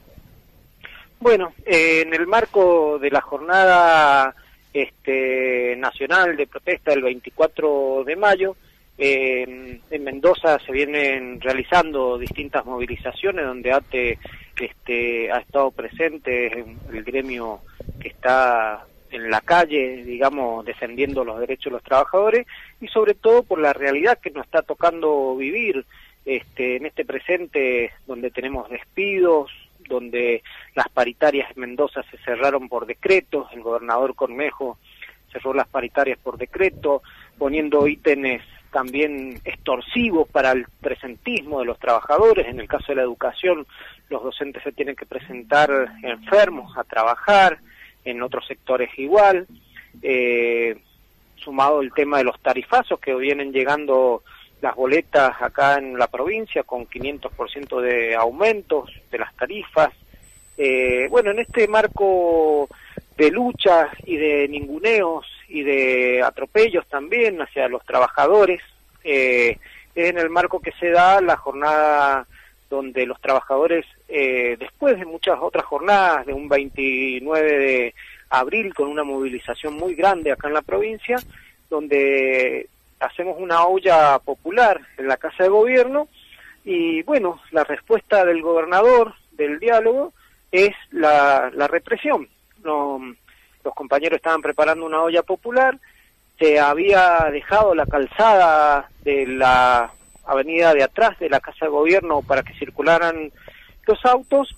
Bueno, eh, en el marco de la jornada este, nacional de protesta del veinticuatro de mayo, eh, en Mendoza se vienen realizando distintas movilizaciones donde A T E este, ha estado presente, el gremio que está en la calle, digamos, defendiendo los derechos de los trabajadores y sobre todo por la realidad que nos está tocando vivir este, en este presente donde tenemos despidos, donde las paritarias en Mendoza se cerraron por decreto, el gobernador Cornejo cerró las paritarias por decreto, poniendo ítems también extorsivos para el presentismo de los trabajadores. En el caso de la educación, los docentes se tienen que presentar enfermos a trabajar, en otros sectores igual, eh, sumado el tema de los tarifazos que vienen llegando las boletas acá en la provincia con quinientos por ciento de aumentos de las tarifas. Eh, bueno, en este marco de lucha y de ninguneos y de atropellos también hacia los trabajadores, eh, es en el marco que se da la jornada donde los trabajadores, eh, después de muchas otras jornadas, de un veintinueve de abril con una movilización muy grande acá en la provincia, donde hacemos una olla popular en la Casa de Gobierno y bueno, la respuesta del gobernador del diálogo es la, la represión. No, los compañeros estaban preparando una olla popular, se había dejado la calzada de la avenida de atrás de la Casa de Gobierno para que circularan los autos,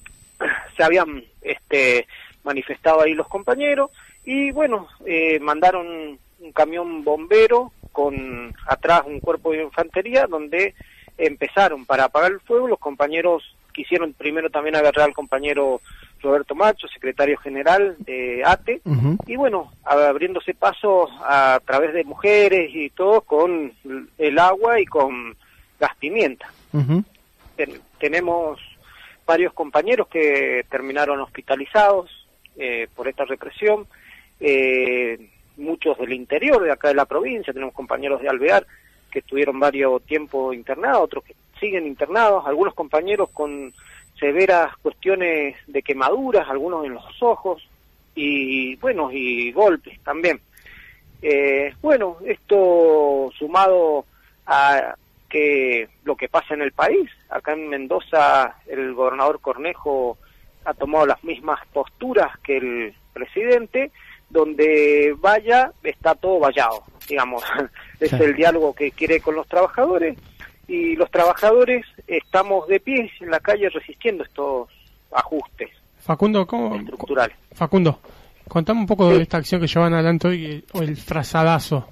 se habían este, manifestado ahí los compañeros y bueno, eh, mandaron un camión bombero con atrás un cuerpo de infantería donde empezaron para apagar el fuego. Los compañeros quisieron primero también agarrar al compañero Roberto Macho, secretario general de A T E, uh-huh. y bueno, abriéndose paso a través de mujeres y todo con el agua y con gas pimienta. Uh-huh. Ten, tenemos varios compañeros que terminaron hospitalizados eh, por esta represión, eh, muchos del interior de acá de la provincia, tenemos compañeros de Alvear que estuvieron varios tiempos internados, otros que siguen internados, algunos compañeros con severas cuestiones de quemaduras, algunos en los ojos, y bueno, y golpes también. Eh, bueno, esto sumado a que lo que pasa en el país, acá en Mendoza el gobernador Cornejo ha tomado las mismas posturas que el presidente, donde vaya, está todo vallado. digamos, es Sí. el diálogo que quiere con los trabajadores, y los trabajadores estamos de pie en la calle resistiendo estos ajustes Facundo, ¿cómo? estructurales. Facundo, contame un poco Sí. de esta acción que llevan adelante hoy, el, o el frazadazo.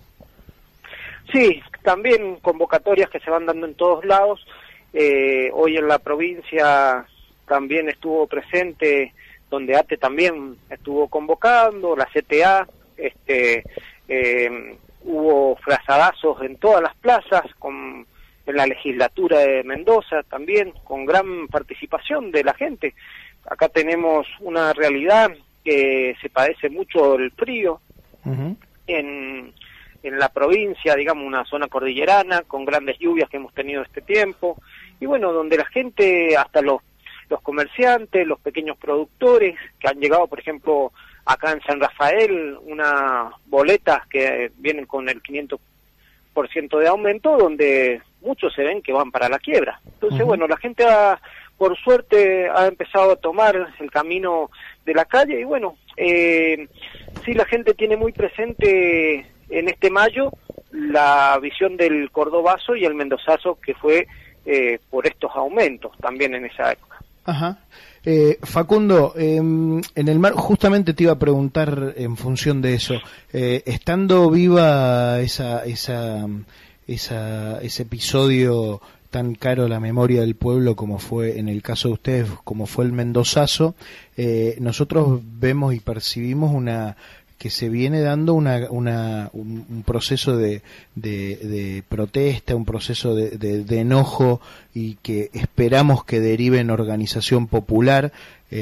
Sí, también convocatorias que se van dando en todos lados. Eh, hoy en la provincia también estuvo presente, donde ATE también estuvo convocando, la C T A, este, eh, hubo frazadazos en todas las plazas, con, en la legislatura de Mendoza también, con gran participación de la gente. Acá tenemos una realidad que se padece mucho el frío. Uh-huh. en, en la provincia, digamos, una zona cordillerana, con grandes lluvias que hemos tenido este tiempo, y bueno, donde la gente, hasta los, los comerciantes, los pequeños productores, que han llegado, por ejemplo, acá en San Rafael, unas boletas que vienen con el quinientos por ciento de aumento, donde muchos se ven que van para la quiebra. Entonces, uh-huh. bueno, la gente ha, por suerte, ha empezado a tomar el camino de la calle, y bueno, eh, sí, la gente tiene muy presente en este mayo la visión del cordobazo y el mendozazo, que fue eh, por estos aumentos también en esa época. Ajá. Eh, Facundo, eh, en el mar, justamente te iba a preguntar en función de eso, eh, estando viva esa, esa, esa, ese episodio tan caro a la memoria del pueblo como fue en el caso de ustedes, como fue el mendozazo, eh, nosotros vemos y percibimos una que se viene dando una, una un, un proceso de, de, de protesta, un proceso de, de, de enojo, y que esperamos que derive en organización popular,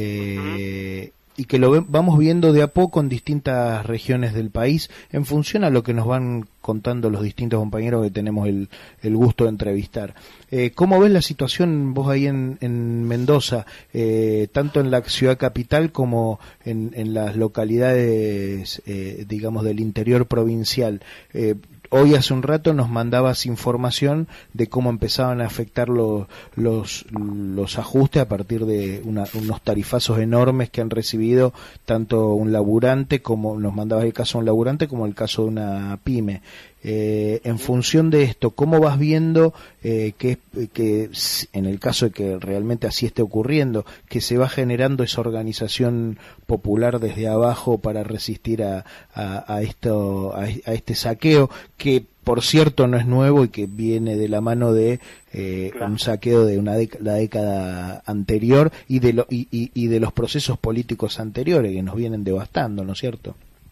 eh, y que lo ve, vamos viendo de a poco en distintas regiones del país, en función a lo que nos van contando los distintos compañeros que tenemos el, el gusto de entrevistar. Eh, ¿Cómo ves la situación vos ahí en, en Mendoza, eh, tanto en la ciudad capital como en, en las localidades, eh, digamos, del interior provincial? Eh, Hoy hace un rato nos mandabas información de cómo empezaban a afectar los los, los ajustes a partir de una, unos tarifazos enormes que han recibido tanto un laburante, como nos mandabas el caso de un laburante, como el caso de una pyme. Eh, en función de esto, ¿cómo vas viendo eh, que, que en el caso de que realmente así esté ocurriendo, que se va generando esa organización popular desde abajo para resistir a, a, a esto, a, a este saqueo, que por cierto no es nuevo y que viene de la mano de eh, claro. un saqueo de una década, la década anterior y de, lo, y, y, y de los procesos políticos anteriores que nos vienen devastando, ¿no es cierto?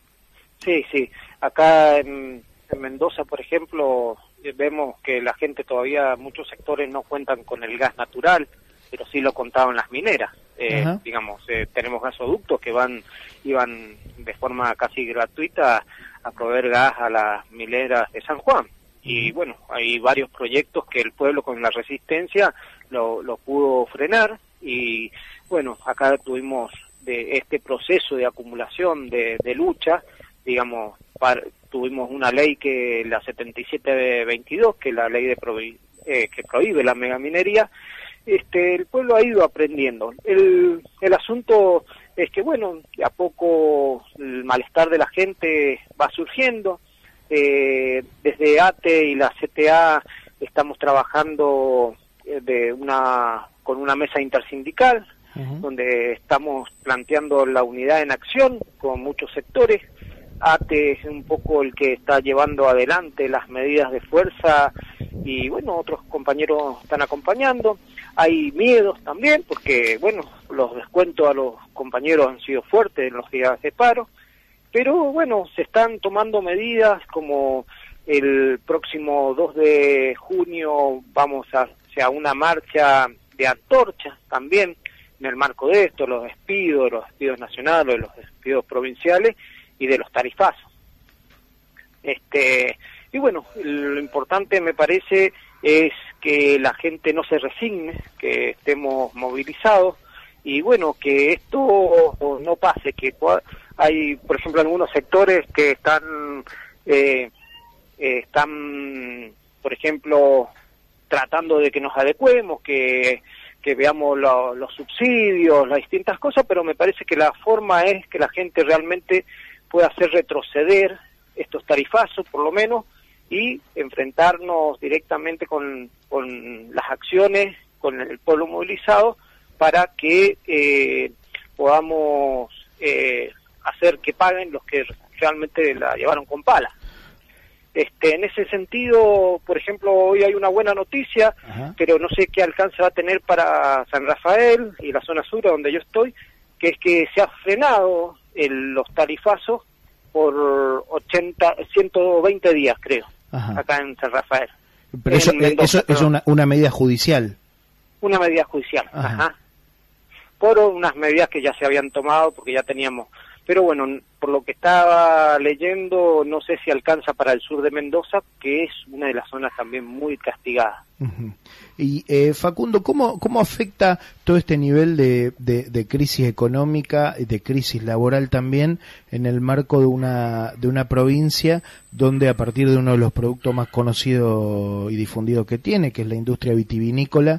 Sí, sí. Acá en, en Mendoza, por ejemplo, vemos que la gente todavía, muchos sectores no cuentan con el gas natural, pero sí lo contaban las mineras. Eh, digamos, eh, tenemos gasoductos que van iban de forma casi gratuita a proveer gas a las mineras de San Juan. Y bueno, hay varios proyectos que el pueblo con la resistencia lo, lo pudo frenar, y bueno, acá tuvimos de este proceso de acumulación de, de lucha, digamos, para, tuvimos una ley, que la setenta y siete veintidós, que es la ley de prohí, eh, que prohíbe la megaminería. Este, el pueblo ha ido aprendiendo. El, el asunto es que, bueno, de a poco el malestar de la gente va surgiendo. Eh, desde ATE y la C T A estamos trabajando de una con una mesa intersindical, uh-huh. donde estamos planteando la unidad en acción con muchos sectores. ATE es un poco el que está llevando adelante las medidas de fuerza, y bueno, otros compañeros están acompañando. Hay miedos también, porque bueno, los descuentos a los compañeros han sido fuertes en los días de paro, pero bueno, se están tomando medidas, como el próximo dos de junio vamos hacia una marcha de antorchas también, en el marco de esto, los despidos, los despidos nacionales, los despidos provinciales y de los tarifazos. Este, y bueno, lo importante me parece es que la gente no se resigne, que estemos movilizados, y bueno, que esto no pase, que hay, por ejemplo, algunos sectores que están, eh, eh, están, por ejemplo, tratando de que nos adecuemos, que, que veamos lo, los subsidios, las distintas cosas, pero me parece que la forma es que la gente realmente pueda hacer retroceder estos tarifazos, por lo menos, y enfrentarnos directamente con, con las acciones, con el pueblo movilizado, para que eh, podamos eh, hacer que paguen los que realmente la llevaron con pala. Este, en ese sentido, por ejemplo, hoy hay una buena noticia, Ajá. pero no sé qué alcance va a tener para San Rafael y la zona sur donde yo estoy, que es que se ha frenado el, los tarifazos por ochenta, ciento veinte días, creo, Ajá. acá en San Rafael. Pero eso, Mendoza, eso es una, una medida judicial. Una medida judicial, Ajá. Ajá. por unas medidas que ya se habían tomado, porque ya teníamos... Pero bueno, por lo que estaba leyendo, no sé si alcanza para el sur de Mendoza, que es una de las zonas también muy castigadas. Uh-huh. Y eh, Facundo, ¿cómo, ¿cómo afecta todo este nivel de, de, de crisis económica y de crisis laboral también en el marco de una, de una provincia donde, a partir de uno de los productos más conocidos y difundidos que tiene, que es la industria vitivinícola,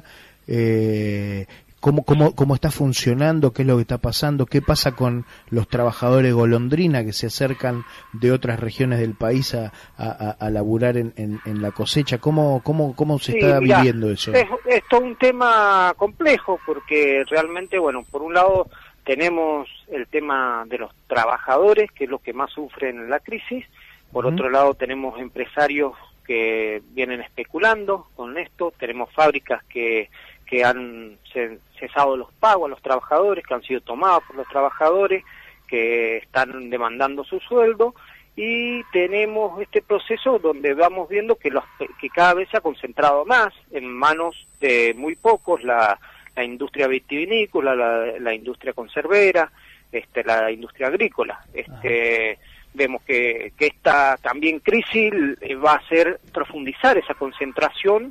eh, ¿Cómo, cómo, ¿Cómo está funcionando? ¿Qué es lo que está pasando? ¿Qué pasa con los trabajadores golondrina que se acercan de otras regiones del país a, a, a laburar en, en, en la cosecha? ¿Cómo, cómo, cómo se sí, está mirá, viviendo eso? Es, es todo un tema complejo porque realmente, bueno, por un lado tenemos el tema de los trabajadores, que es lo que más sufren en la crisis. Por uh-huh. otro lado tenemos empresarios que vienen especulando con esto. Tenemos fábricas que que han cesado los pagos a los trabajadores, que han sido tomados por los trabajadores, que están demandando su sueldo, y tenemos este proceso donde vamos viendo que, los, que cada vez se ha concentrado más en manos de muy pocos la, la industria vitivinícola, la, la industria conservera, este, la industria agrícola. Este, vemos que, que esta también crisis va a hacer profundizar esa concentración,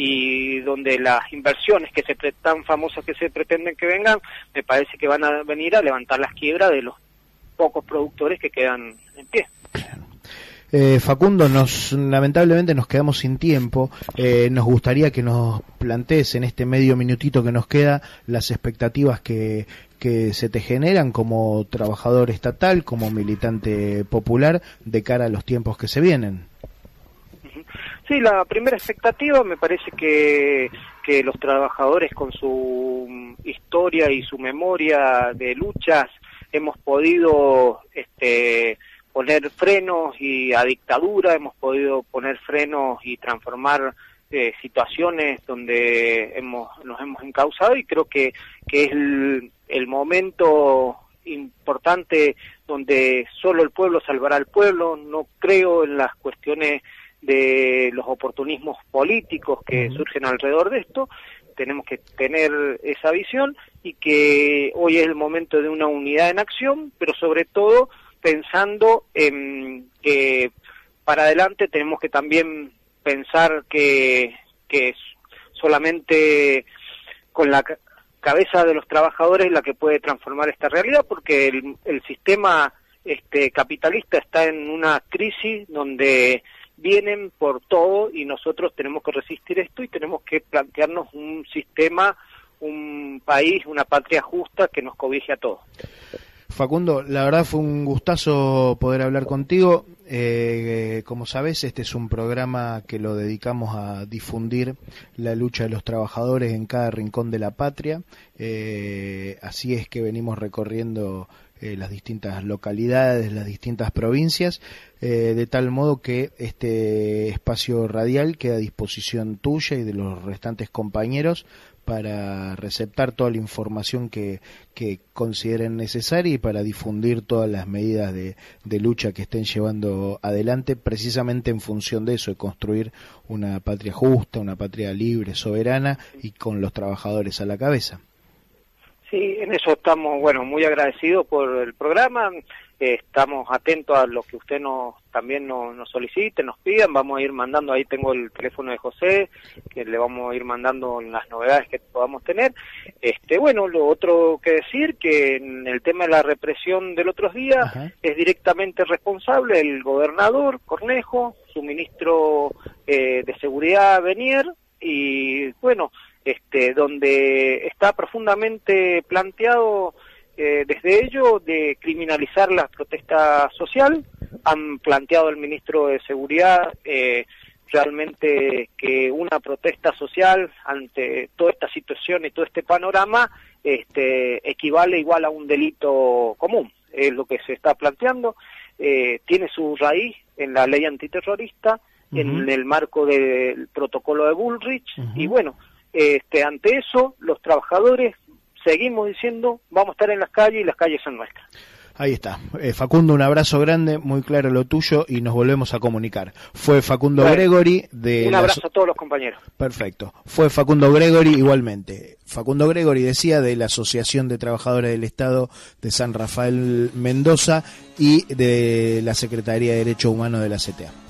y donde las inversiones que se pre tan famosas que se pretenden que vengan, me parece que van a venir a levantar las quiebras de los pocos productores que quedan en pie. Eh, Facundo, nos lamentablemente nos quedamos sin tiempo. Eh, nos gustaría que nos plantees en este medio minutito que nos queda las expectativas que, que se te generan como trabajador estatal, como militante popular, de cara a los tiempos que se vienen. Sí, la primera expectativa me parece que, que los trabajadores con su historia y su memoria de luchas hemos podido este, poner frenos y a dictadura, hemos podido poner frenos y transformar eh, situaciones donde hemos nos hemos encauzado, y creo que, que es el, el momento importante donde solo el pueblo salvará al pueblo. No creo en las cuestiones de los oportunismos políticos que uh-huh. surgen alrededor de esto. Tenemos que tener esa visión, y que hoy es el momento de una unidad en acción, pero sobre todo pensando en que para adelante tenemos que también pensar que, que solamente con la cabeza de los trabajadores la que puede transformar esta realidad, porque el, el sistema este capitalista está en una crisis donde vienen por todo, y nosotros tenemos que resistir esto y tenemos que plantearnos un sistema, un país, una patria justa que nos cobije a todos. Facundo, la verdad fue un gustazo poder hablar contigo. Eh, como sabes, este es un programa que lo dedicamos a difundir la lucha de los trabajadores en cada rincón de la patria. Eh, así es que venimos recorriendo eh, las distintas localidades, las distintas provincias, eh, de tal modo que este espacio radial queda a disposición tuya y de los restantes compañeros para receptar toda la información que, que consideren necesaria y para difundir todas las medidas de, de lucha que estén llevando adelante, precisamente en función de eso, de construir una patria justa, una patria libre, soberana y con los trabajadores a la cabeza. Sí, en eso estamos, bueno, muy agradecidos por el programa. Eh, estamos atentos a lo que usted nos también nos, nos solicite, nos pidan. Vamos a ir mandando, ahí tengo el teléfono de José, que le vamos a ir mandando las novedades que podamos tener. Este, bueno, lo otro que decir, que en el tema de la represión del otros días, Ajá. es directamente responsable el gobernador Cornejo, su ministro eh, de Seguridad Benier, y bueno, este, donde está profundamente planteado eh, desde ello de criminalizar la protesta social, han planteado el ministro de Seguridad, eh, realmente que una protesta social ante toda esta situación y todo este panorama este, equivale igual a un delito común, es lo que se está planteando, eh, tiene su raíz en la ley antiterrorista, uh-huh. en el marco del protocolo de Bullrich, uh-huh. y bueno, este, ante eso los trabajadores seguimos diciendo, vamos a estar en las calles y las calles son nuestras. Ahí está. Eh, Facundo, un abrazo grande, muy claro lo tuyo y nos volvemos a comunicar. Fue Facundo bueno, Gregory de... Un abrazo la... a todos los compañeros. Perfecto. Fue Facundo Gregory igualmente. Facundo Gregory decía de la Asociación de Trabajadores del Estado de San Rafael Mendoza y de la Secretaría de Derechos Humanos de la C T A.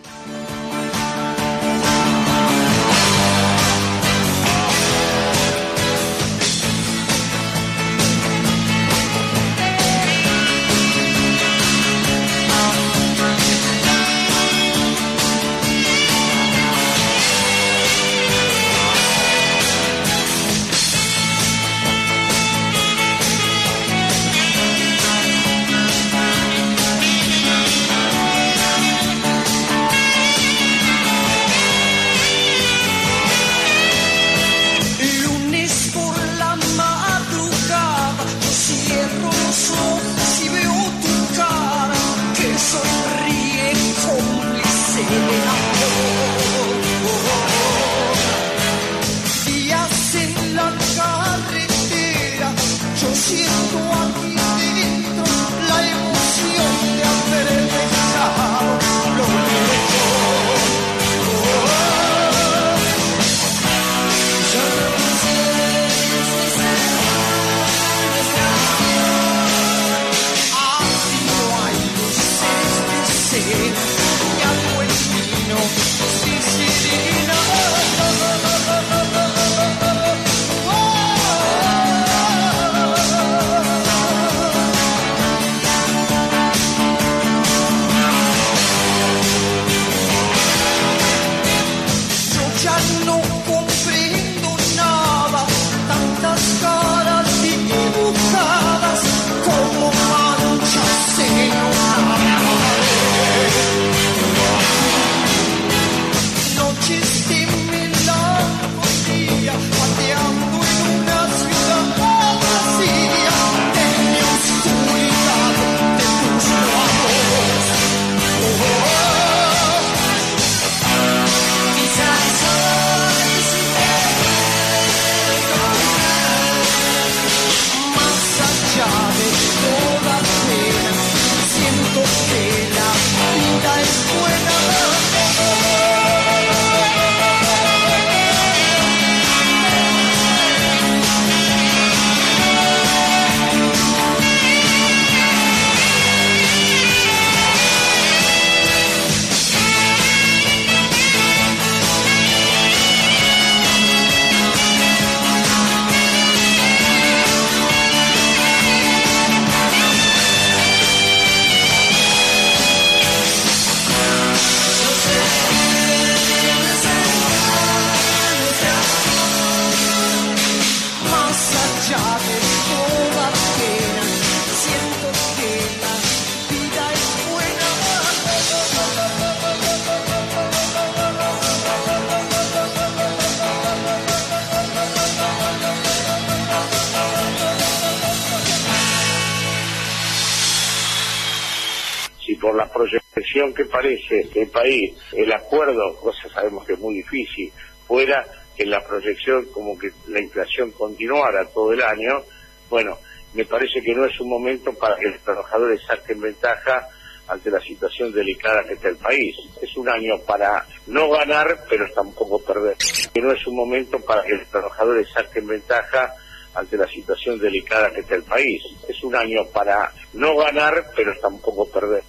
Por la proyección que parece el país, el acuerdo, cosa sabemos que es muy difícil, fuera que la proyección como que la inflación continuara todo el año, bueno, me parece que no es un momento para que los trabajadores saquen ventaja ante la situación delicada que está el país. Es un año para no ganar, pero tampoco perder. Que no es un momento para que los trabajadores saquen ventaja ante la situación delicada que está el país. Es un año para no ganar, pero tampoco perder.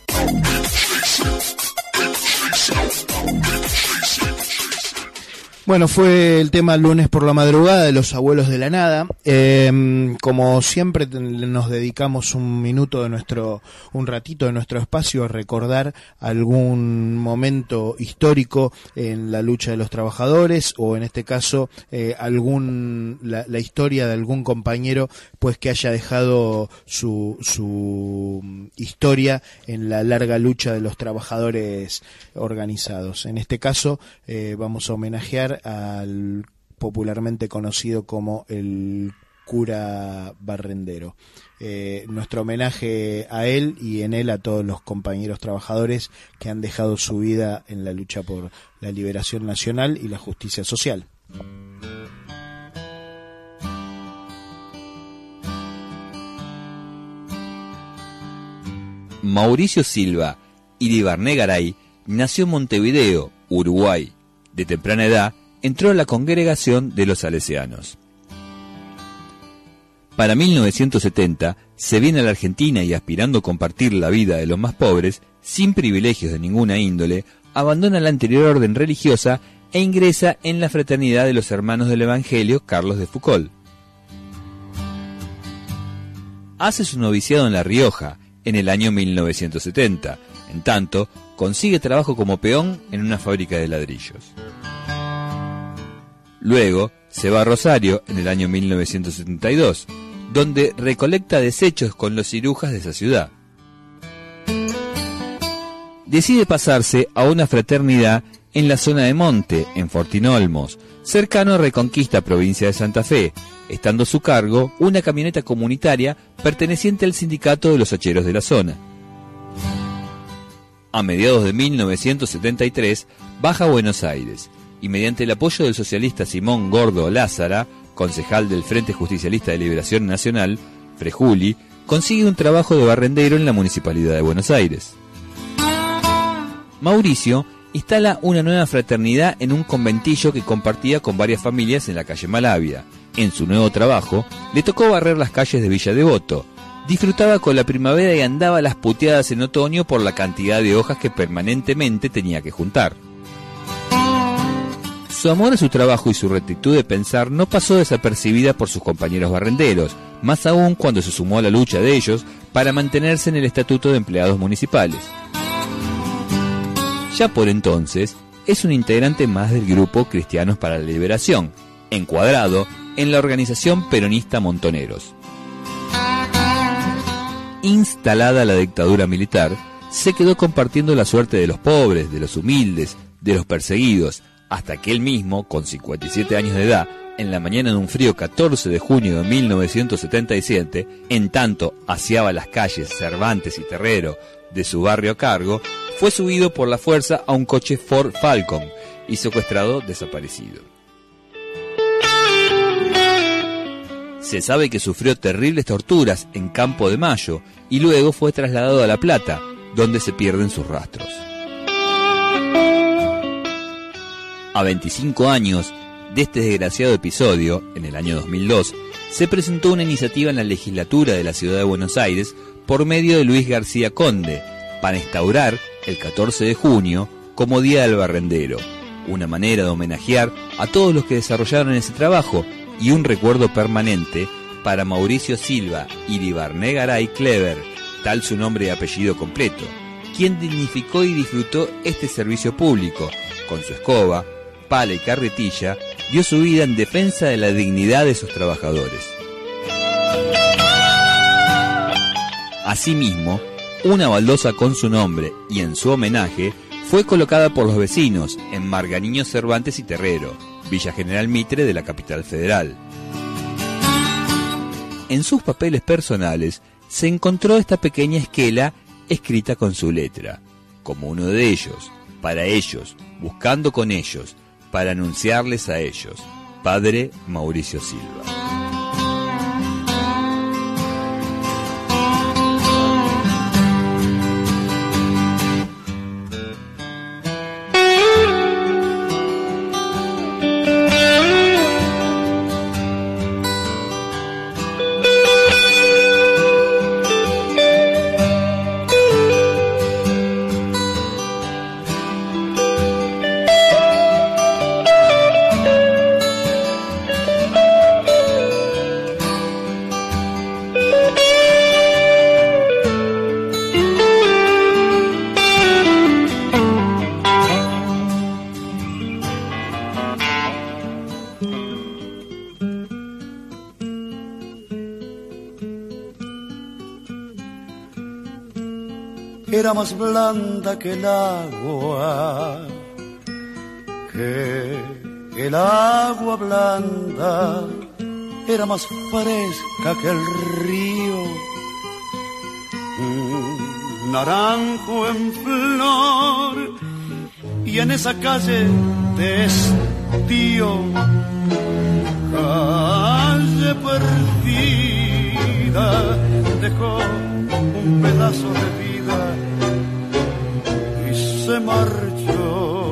Bueno, fue el tema lunes por la madrugada de los abuelos de la nada. Eh, como siempre nos dedicamos un minuto de nuestro, un ratito de nuestro espacio a recordar algún momento histórico en la lucha de los trabajadores, o en este caso eh, algún la, la historia de algún compañero pues que haya dejado su, su historia en la larga lucha de los trabajadores organizados. En este caso eh, vamos a homenajear al popularmente conocido como el cura Barrendero. Eh, nuestro homenaje a él y en él a todos los compañeros trabajadores que han dejado su vida en la lucha por la liberación nacional y la justicia social. Mauricio Silva Iribarné Garay nació en Montevideo, Uruguay. De temprana edad entró a la congregación de los salesianos. Para mil novecientos setenta se viene a la Argentina y, aspirando a compartir la vida de los más pobres, sin privilegios de ninguna índole, abandona la anterior orden religiosa e ingresa en la fraternidad de los Hermanos del Evangelio Carlos de Foucauld. Hace su noviciado en La Rioja en el año mil novecientos setenta. En tanto, consigue trabajo como peón en una fábrica de ladrillos. Luego se va a Rosario en el año mil novecientos setenta y dos, donde recolecta desechos con los cirujas de esa ciudad. Decide pasarse a una fraternidad en la zona de Monte, en Fortín Olmos, cercano a Reconquista, provincia de Santa Fe, estando a su cargo una camioneta comunitaria perteneciente al sindicato de los hacheros de la zona. A mediados de mil novecientos setenta y tres baja a Buenos Aires y, mediante el apoyo del socialista Simón Gordo Lázara, concejal del Frente Justicialista de Liberación Nacional, Frejuli, consigue un trabajo de barrendero en la Municipalidad de Buenos Aires. Mauricio instala una nueva fraternidad en un conventillo que compartía con varias familias en la calle Malavia. En su nuevo trabajo, le tocó barrer las calles de Villa Devoto. Disfrutaba con la primavera y andaba a las puteadas en otoño por la cantidad de hojas que permanentemente tenía que juntar. Su amor a su trabajo y su rectitud de pensar no pasó desapercibida por sus compañeros barrenderos, más aún cuando se sumó a la lucha de ellos para mantenerse en el Estatuto de Empleados Municipales. Ya por entonces, es un integrante más del grupo Cristianos para la Liberación, encuadrado en la organización peronista Montoneros. Instalada la dictadura militar, se quedó compartiendo la suerte de los pobres, de los humildes, de los perseguidos, hasta que él mismo, con cincuenta y siete años de edad, en la mañana de un frío catorce de junio de mil novecientos setenta y siete, en tanto aseaba las calles Cervantes y Terrero de su barrio a cargo, fue subido por la fuerza a un coche Ford Falcon y secuestrado desaparecido. Se sabe que sufrió terribles torturas en Campo de Mayo y luego fue trasladado a La Plata, donde se pierden sus rastros. A veinticinco años de este desgraciado episodio, en el año dos mil dos, se presentó una iniciativa en la legislatura de la ciudad de Buenos Aires por medio de Luis García Conde para instaurar el catorce de junio como Día del Barrendero, una manera de homenajear a todos los que desarrollaron ese trabajo y un recuerdo permanente para Mauricio Silva Iribarné Garay Clever, tal su nombre y apellido completo, quien dignificó y disfrutó este servicio público. Con su escoba, pala y carretilla, dio su vida en defensa de la dignidad de sus trabajadores. Asimismo, una baldosa con su nombre y en su homenaje fue colocada por los vecinos en Marganiño, Cervantes y Terrero, Villa General Mitre de la capital federal. En sus papeles personales se encontró esta pequeña esquela escrita con su letra, como uno de ellos, para ellos, buscando con ellos, para anunciarles a ellos, Padre Mauricio Silva. era más blanda que el agua, que el agua blanda era más fresca que el río. Un naranjo en flor y en esa calle de estío, calle perdida, dejó un pedazo de vida y se marchó.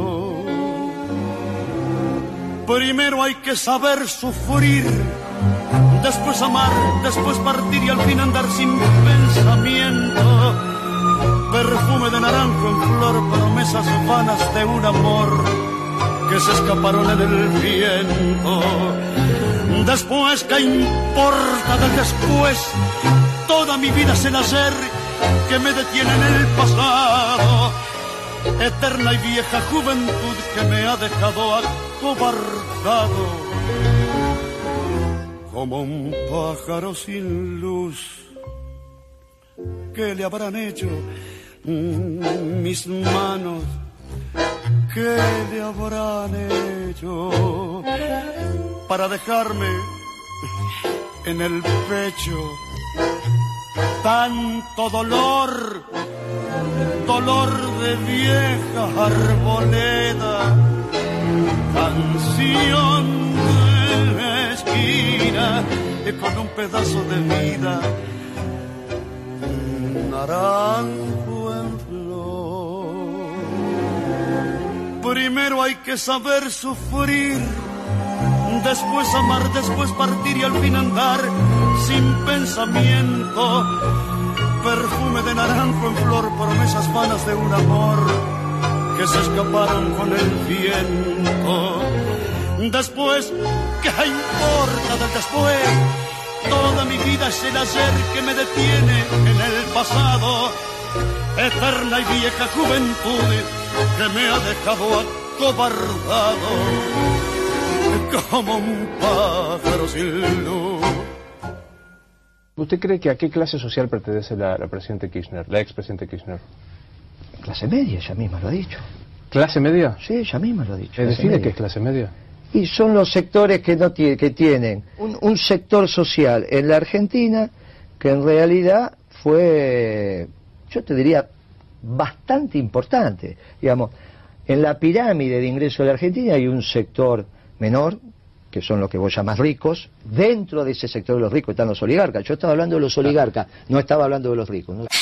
Primero hay que saber sufrir, después amar, después partir y al fin andar sin pensamiento. Perfume de naranjo en flor, promesas vanas de un amor que se escaparon en el viento. Después, ¿qué importa del después? Toda mi vida es el ayer que me detiene en el pasado. Eterna y vieja juventud que me ha dejado acobardado, como un pájaro sin luz. ¿Qué le habrán hecho mis manos? ¿Qué le habrán hecho para dejarme en el pecho tanto dolor? Dolor de vieja arboleda, canción de esquina, con un pedazo de vida, un naranjo en flor. Primero hay que saber sufrir, después amar, después partir y al fin andar sin pensamiento. Perfume de naranjo en flor, promesas vanas de un amor que se escaparon con el viento. Después, ¿qué importa del después? Toda mi vida es el ayer que me detiene en el pasado. Eterna y vieja juventud que me ha dejado acobardado, como un pájaro sin luz. ¿Usted cree que a qué clase social pertenece la, la presidente Kirchner, la expresidente Kirchner? Clase media, ella misma lo ha dicho. ¿Clase media? Sí, ella misma lo ha dicho. ¿Se define qué es clase media? Y son los sectores que no tiene, que tienen un, un sector social en la Argentina que en realidad fue, yo te diría, bastante importante. Digamos, en la pirámide de ingresos de la Argentina hay un sector menor, que son los que vos llamás ricos. Dentro de ese sector de los ricos están los oligarcas. Yo estaba hablando de los oligarcas, no estaba hablando de los ricos, ¿no?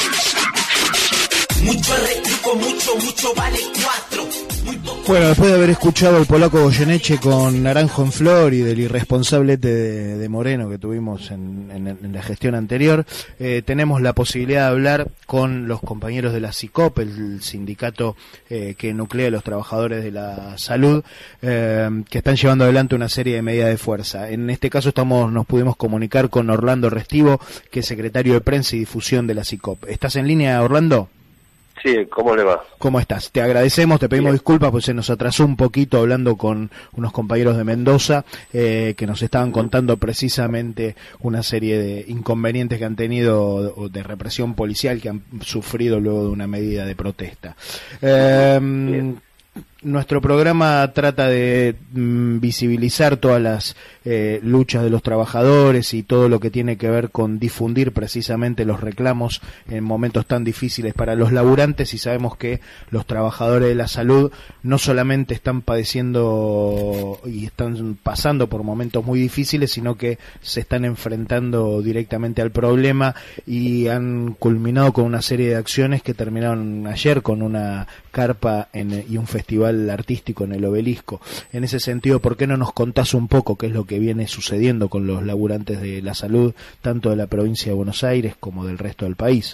Mucho retruco, mucho, mucho vale cuatro. Bueno, después de haber escuchado al polaco Goyeneche con Naranjo en Flor y del irresponsable de, de Moreno que tuvimos en, en, en la gestión anterior, eh, tenemos la posibilidad de hablar con los compañeros de la SICOP, el sindicato eh, que nuclea a los trabajadores de la salud, eh, que están llevando adelante una serie de medidas de fuerza. En este caso estamos, nos pudimos comunicar con Orlando Restivo, que es secretario de Prensa y Difusión de la SICOP. ¿Estás en línea, Orlando? Sí, ¿cómo le va? ¿Cómo estás? Te agradecemos, te pedimos Bien. disculpas, pues se nos atrasó un poquito hablando con unos compañeros de Mendoza eh, que nos estaban contando precisamente una serie de inconvenientes que han tenido de represión policial que han sufrido luego de una medida de protesta. Eh, Nuestro programa trata de mm, visibilizar todas las eh, luchas de los trabajadores y todo lo que tiene que ver con difundir precisamente los reclamos en momentos tan difíciles para los laburantes, y sabemos que los trabajadores de la salud no solamente están padeciendo y están pasando por momentos muy difíciles, sino que se están enfrentando directamente al problema y han culminado con una serie de acciones que terminaron ayer con una carpa en, y un festival artístico en el Obelisco. En ese sentido, ¿por qué no nos contás un poco qué es lo que viene sucediendo con los laburantes de la salud, tanto de la provincia de Buenos Aires como del resto del país?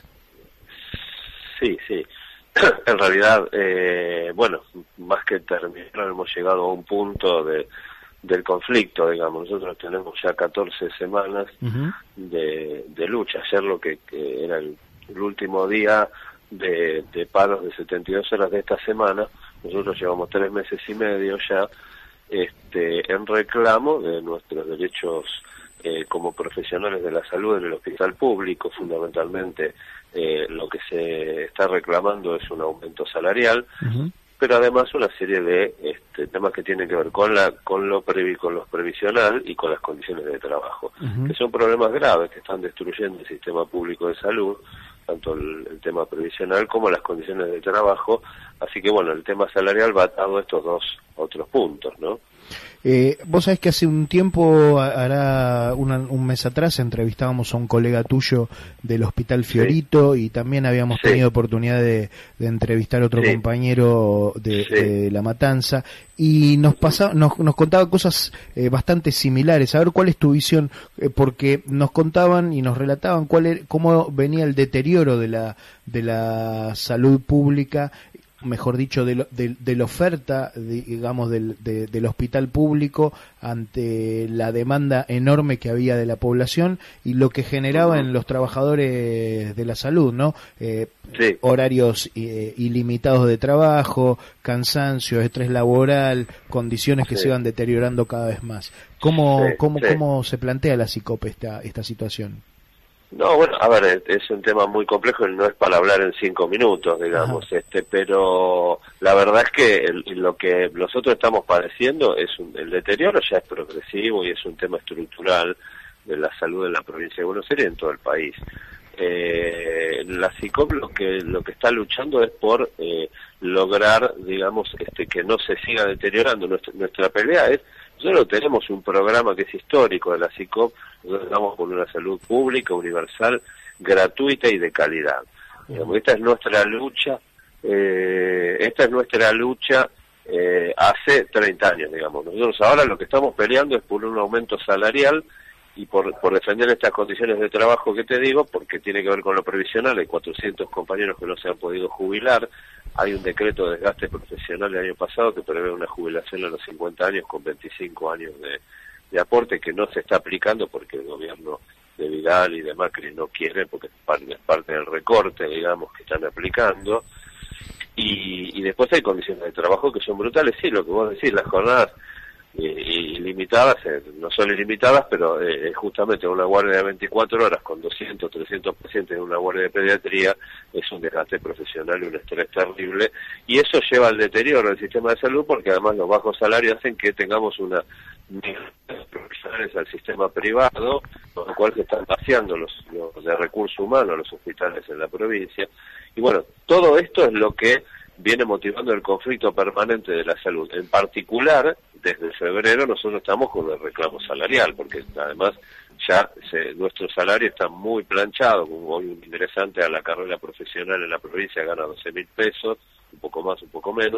Sí, sí. En realidad, eh, bueno, más que terminar, hemos llegado a un punto de del conflicto, digamos. Nosotros tenemos ya catorce semanas uh-huh. de, de lucha. Ayer lo que, que era el, el último día de, de paros de setenta y dos horas de esta semana. Nosotros llevamos tres meses y medio ya este, en reclamo de nuestros derechos eh, como profesionales de la salud en el hospital público. Fundamentalmente eh, lo que se está reclamando es un aumento salarial, uh-huh. pero además una serie de este, temas que tienen que ver con la con lo previ, con los previsional y con las condiciones de trabajo, uh-huh. que son problemas graves que están destruyendo el sistema público de salud, tanto el, el tema previsional como las condiciones de trabajo. Así que bueno, el tema salarial va atado a estos dos otros puntos, ¿no? Eh, vos sabés que hace un tiempo, hará una, un mes atrás, entrevistábamos a un colega tuyo del Hospital Fiorito, sí. y también habíamos sí. tenido oportunidad de, de entrevistar a otro sí. compañero de, sí. de La Matanza, y nos pasaba, nos, nos contaba cosas eh, bastante similares. A ver, ¿cuál es tu visión? Eh, porque nos contaban y nos relataban cuál era, cómo venía el deterioro de la de la salud pública, mejor dicho, de, lo, de, de la oferta, digamos, del, de, del hospital público ante la demanda enorme que había de la población y lo que generaba en los trabajadores de la salud, ¿no? Eh, sí. Horarios eh, ilimitados de trabajo, cansancio, estrés laboral, condiciones que sí. se iban deteriorando cada vez más. ¿Cómo, sí, cómo, sí. cómo se plantea la SICOP esta, esta situación? No, bueno, a ver, es un tema muy complejo y no es para hablar en cinco minutos, digamos, Ajá. este, pero la verdad es que el, lo que nosotros estamos padeciendo es un, el deterioro ya es progresivo y es un tema estructural de la salud en la provincia de Buenos Aires y en todo el país. Eh, la SICOP lo que lo que está luchando es por eh, lograr, digamos, este, que no se siga deteriorando. Nuestra, nuestra pelea es, nosotros tenemos un programa que es histórico de la SICOP. Nosotros estamos por una salud pública, universal, gratuita y de calidad. Digamos, esta es nuestra lucha, eh, esta es nuestra lucha eh, hace treinta años, digamos. Nosotros ahora lo que estamos peleando es por un aumento salarial y por, por defender estas condiciones de trabajo que te digo, porque tiene que ver con lo previsional. Hay cuatrocientos compañeros que no se han podido jubilar. Hay un decreto de desgaste profesional del año pasado que prevé una jubilación a los cincuenta años con veinticinco años de de aporte que no se está aplicando porque el gobierno de Vidal y de Macri no quiere, porque es parte, es parte del recorte, digamos, que están aplicando. Y, y después hay condiciones de trabajo que son brutales. Sí, lo que vos decís, las jornadas eh, ilimitadas, eh, no son ilimitadas, pero eh, justamente una guardia de veinticuatro horas con doscientos, trescientos pacientes en una guardia de pediatría es un desgaste profesional y un estrés terrible. Y eso lleva al deterioro del sistema de salud, porque además los bajos salarios hacen que tengamos una profesionales al sistema privado, con lo cual se están vaciando los, los de recursos humanos los hospitales en la provincia. Y bueno, todo esto es lo que viene motivando el conflicto permanente de la salud. En particular, desde febrero nosotros estamos con el reclamo salarial, porque además ya se, nuestro salario está muy planchado. Hoy un ingresante a la carrera profesional en la provincia gana doce mil pesos, un poco más, un poco menos,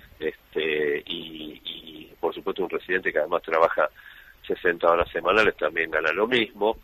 este y, y por supuesto un residente que además trabaja sesenta horas semanales también gana lo mismo.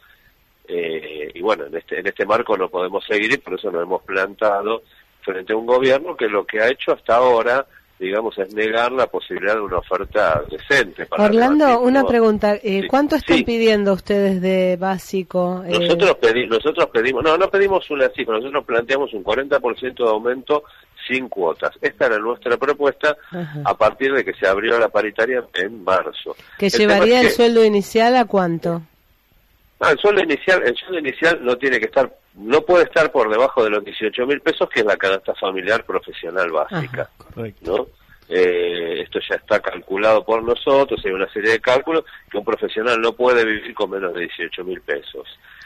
Eh, y bueno, en este en este marco no podemos seguir y por eso nos hemos plantado frente a un gobierno que lo que ha hecho hasta ahora, digamos, es negar la posibilidad de una oferta decente. Para Orlando, una pregunta, eh, sí, ¿cuánto están sí. pidiendo ustedes de básico? Eh... Nosotros, pedi nosotros pedimos, no, no pedimos una cifra, nosotros planteamos un cuarenta por ciento de aumento sin cuotas. Esta era nuestra propuesta. Ajá. A partir de que se abrió la paritaria en marzo. ¿Que el llevaría el que... sueldo inicial a cuánto? No, el sueldo inicial, el sueldo inicial no tiene que estar, no puede estar por debajo de los dieciocho mil pesos, que es la canasta familiar profesional básica. Ajá, correcto. ¿No? Eh, esto ya está calculado por nosotros, hay una serie de cálculos que un profesional no puede vivir con menos de dieciocho mil pesos.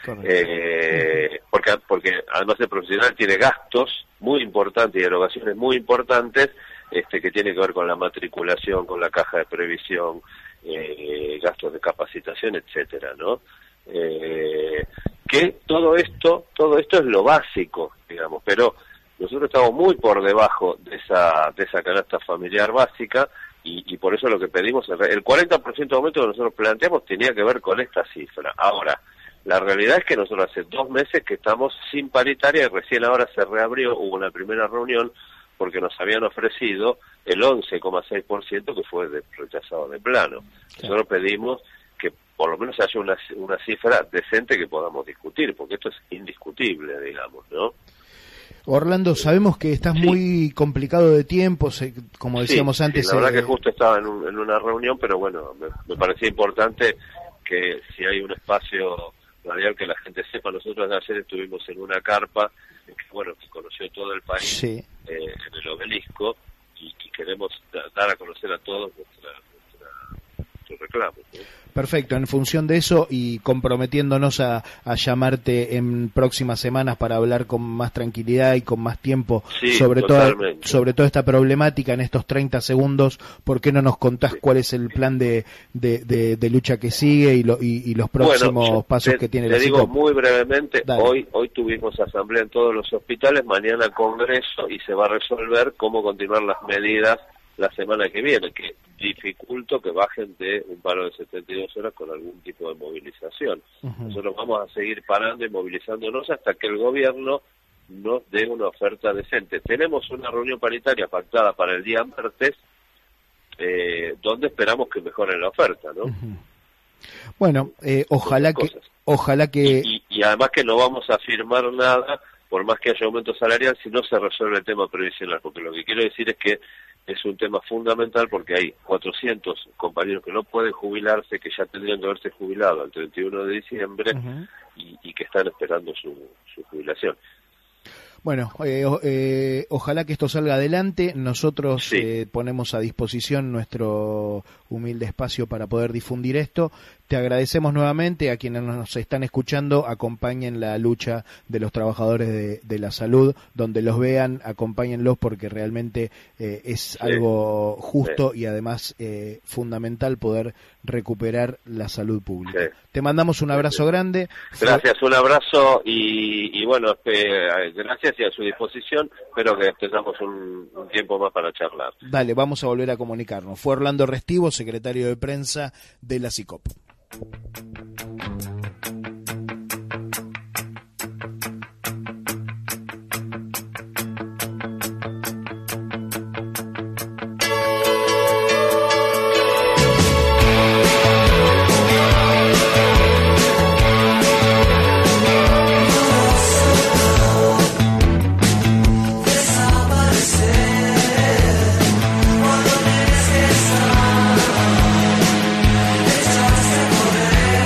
Eh, porque, porque además el profesional tiene gastos muy importantes y erogaciones muy importantes, este, que tiene que ver con la matriculación, con la caja de previsión, eh, gastos de capacitación, etcétera, ¿no? Eh, que todo esto, todo esto es lo básico, digamos, pero nosotros estamos muy por debajo de esa de esa canasta familiar básica y, y por eso lo que pedimos, el cuarenta por ciento de aumento que nosotros planteamos tenía que ver con esta cifra. Ahora, la realidad es que nosotros hace dos meses que estamos sin paritaria y recién ahora se reabrió, hubo una primera reunión porque nos habían ofrecido el once coma seis por ciento que fue de, rechazado de plano. Nosotros pedimos que por lo menos haya una, una cifra decente que podamos discutir, porque esto es indiscutible, digamos, ¿no? Orlando, sabemos que estás sí. muy complicado de tiempo, como decíamos sí, antes. Sí, la verdad eh... que justo estaba en, un, en una reunión, pero bueno, me, me parecía importante que si hay un espacio radial que la gente sepa, nosotros ayer estuvimos en una carpa, que bueno, que conoció todo el país, sí. eh, en el Obelisco, y, y queremos da, dar a conocer a todos nuestra, nuestra, nuestro reclamo, ¿no? Perfecto, en función de eso y comprometiéndonos a, a llamarte en próximas semanas para hablar con más tranquilidad y con más tiempo sí, sobre toda, sobre toda esta problemática en estos treinta segundos, ¿por qué no nos contás sí. cuál es el plan de, de, de, de lucha que sigue y, lo, y, y los próximos bueno, pasos te, que tiene te la digo C I C O P? Muy brevemente, Dale. hoy hoy tuvimos asamblea en todos los hospitales, mañana congreso y se va a resolver cómo continuar las medidas la semana que viene, que dificulto que bajen de un paro de setenta y dos horas con algún tipo de movilización. Uh-huh. Nosotros vamos a seguir parando y movilizándonos hasta que el gobierno nos dé una oferta decente. Tenemos una reunión paritaria pactada para el día martes, eh, donde esperamos que mejoren la oferta, ¿no? Uh-huh. Bueno, eh, ojalá que... ojalá que y, y, y además que no vamos a firmar nada, por más que haya aumento salarial, si no se resuelve el tema previsional, porque lo que quiero decir es que es un tema fundamental porque hay cuatrocientos compañeros que no pueden jubilarse, que ya tendrían que haberse jubilado el treinta y uno de diciembre uh-huh. y, y que están esperando su, su jubilación. Bueno, eh, eh, ojalá que esto salga adelante. Nosotros sí. eh, ponemos a disposición nuestro humilde espacio para poder difundir esto. Te agradecemos nuevamente a quienes nos están escuchando. Acompañen la lucha de los trabajadores de, de la salud. Donde los vean, acompáñenlos porque realmente eh, es sí. algo justo sí. y además eh, fundamental poder recuperar la salud pública. Sí. Te mandamos un abrazo sí. grande. Gracias, un abrazo y, y bueno, eh, gracias y a su disposición. Espero que tengamos un, un tiempo más para charlar. Dale, vamos a volver a comunicarnos. Fue Orlando Restivo, secretario de prensa de la C I C O P. Poder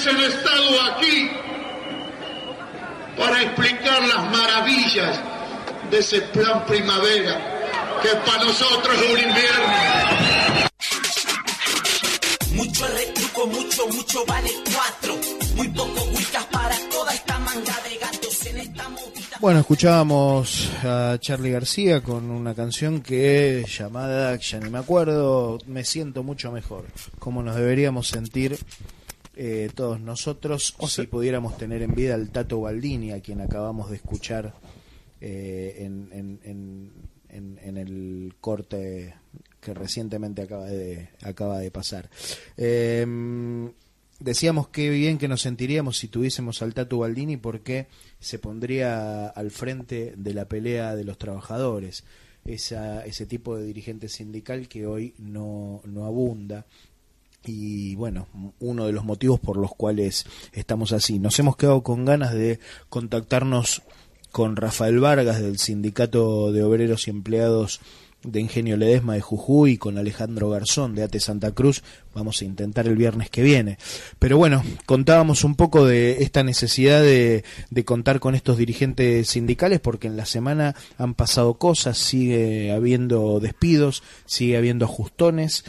hubiesen estado aquí para explicar las maravillas de ese plan primavera, que para nosotros es un invierno. Mucho retruco, mucho, mucho vale cuatro. Muy poco wicas para toda esta manga de gatos en esta movida. Bueno, escuchábamos a Charly García con una canción que es llamada, ya ni me acuerdo, Me siento mucho mejor. Como nos deberíamos sentir eh, todos nosotros o si pudiéramos tener en vida al Tato Baldini, a quien acabamos de escuchar eh, en, en, en, en, en el corte que recientemente acaba de acaba de pasar. Eh, decíamos que bien que nos sentiríamos si tuviésemos al Tato Baldini, porque se pondría al frente de la pelea de los trabajadores, esa, ese tipo de dirigente sindical que hoy no, no abunda. Y bueno, uno de los motivos por los cuales estamos así. Nos hemos quedado con ganas de contactarnos con Rafael Vargas del Sindicato de Obreros y Empleados de Ingenio Ledesma de Jujuy, y con Alejandro Garzón de A T E Santa Cruz. Vamos a intentar el viernes que viene. Pero bueno, contábamos un poco de esta necesidad de, de contar con estos dirigentes sindicales, porque en la semana han pasado cosas, sigue habiendo despidos, sigue habiendo ajustones,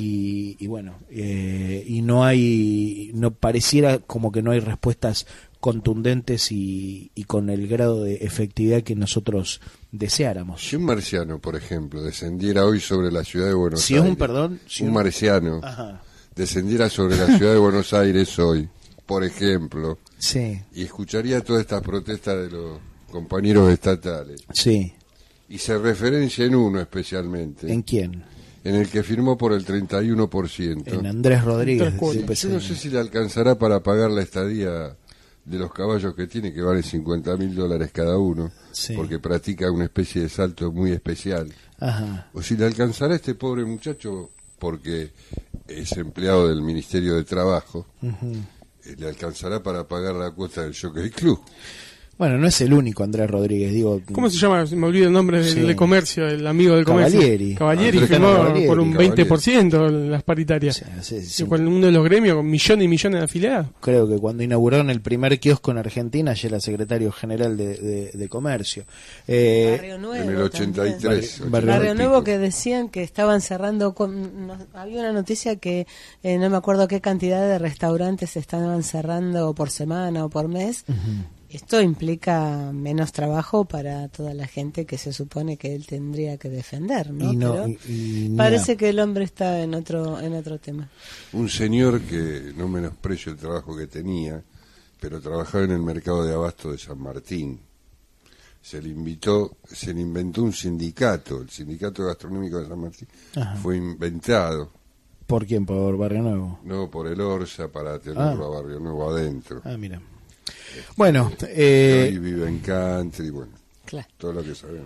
y, y bueno, eh, y no hay, no pareciera como que no hay respuestas contundentes y, y con el grado de efectividad que nosotros deseáramos. Si un marciano, por ejemplo, descendiera hoy sobre la ciudad de Buenos si Aires, es un perdón, si un, un marciano Ajá. descendiera sobre la ciudad de Buenos Aires hoy, por ejemplo, sí. y escucharía todas estas protestas de los compañeros estatales, sí. y se referencia en uno especialmente. ¿En quién? En el que firmó por el treinta y uno por ciento. En Andrés Rodríguez. Yo no sé si le alcanzará para pagar la estadía de los caballos que tiene, que vale cincuenta mil dólares cada uno, sí. porque practica una especie de salto muy especial. Ajá. O si le alcanzará a este pobre muchacho, porque es empleado del Ministerio de Trabajo, uh-huh. le alcanzará para pagar la cuota del Jockey Club. Bueno, no es el único Andrés Rodríguez, digo. ¿Cómo se llama? Me olvido el nombre del sí. de comercio, el amigo del comercio. Cavalieri. Cavalieri firmó Cavalieri, por un veinte por ciento las paritarias. Sí, sí, sí. Con uno de los gremios con millones y millones de afiliados. Creo que cuando inauguraron el primer kiosco en Argentina, ya era secretario general de, de, de comercio. Eh, Barrio Nuevo. En el ochenta y tres. Barrio, Barrio, Barrio Nuevo, que decían que estaban cerrando. Con, no, había una noticia que eh, no me acuerdo qué cantidad de restaurantes estaban cerrando por semana o por mes. Uh-huh. Esto implica menos trabajo para toda la gente que se supone que él tendría que defender, ¿no? Y no Pero y, y parece no. que el hombre está en otro en otro tema. Un señor que, no menosprecio el trabajo que tenía, pero trabajaba en el mercado de abasto de San Martín. Se le invitó, se le inventó un sindicato, el Sindicato Gastronómico de San Martín. Ajá. Fue inventado. ¿Por quién? ¿Por Barrio Nuevo? No, por el Orsa, para tenerlo ah. a Barrio Nuevo adentro. Ah, mira. Bueno, eh, hoy vive en country, bueno, claro. todo lo que sabemos.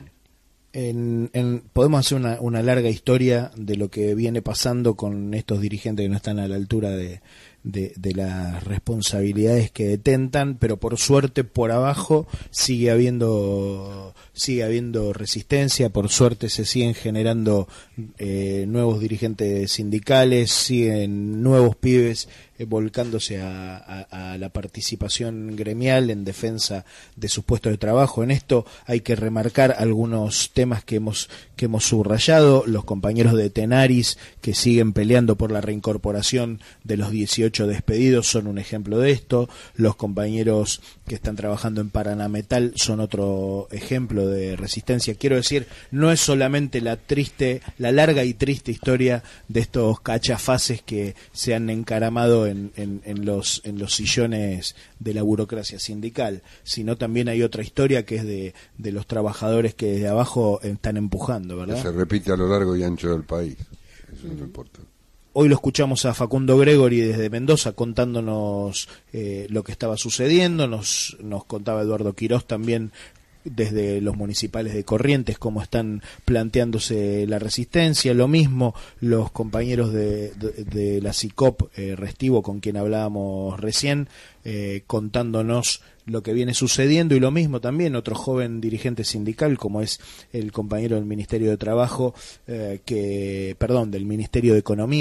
En, en, podemos hacer una, una larga historia de lo que viene pasando con estos dirigentes que no están a la altura de, de, de las responsabilidades que detentan, pero por suerte por abajo sigue habiendo sigue habiendo resistencia, por suerte se siguen generando eh, nuevos dirigentes sindicales, siguen nuevos pibes eh, volcándose a, a, a la participación gremial en defensa de sus puestos de trabajo. En esto hay que remarcar algunos temas que hemos que hemos subrayado. Los compañeros de Tenaris, que siguen peleando por la reincorporación de los dieciocho despedidos, son un ejemplo de esto. Los compañeros que están trabajando en Paranametal son otro ejemplo de resistencia. Quiero decir, no es solamente la triste, la larga y triste historia de estos cachafaces que se han encaramado en, en, en los en los sillones de la burocracia sindical, sino también hay otra historia que es de, de los trabajadores que desde abajo están empujando, ¿verdad? Que se repite a lo largo y ancho del país. Eso no importa. Hoy lo escuchamos a Facundo Gregory desde Mendoza contándonos eh, lo que estaba sucediendo, nos, nos contaba Eduardo Quirós también desde los municipales de Corrientes cómo están planteándose la resistencia, lo mismo los compañeros de, de, de la SICOP eh, Restivo, con quien hablábamos recién, eh, contándonos lo que viene sucediendo, y lo mismo también otro joven dirigente sindical como es el compañero del Ministerio de Trabajo, eh, que, perdón, del Ministerio de Economía,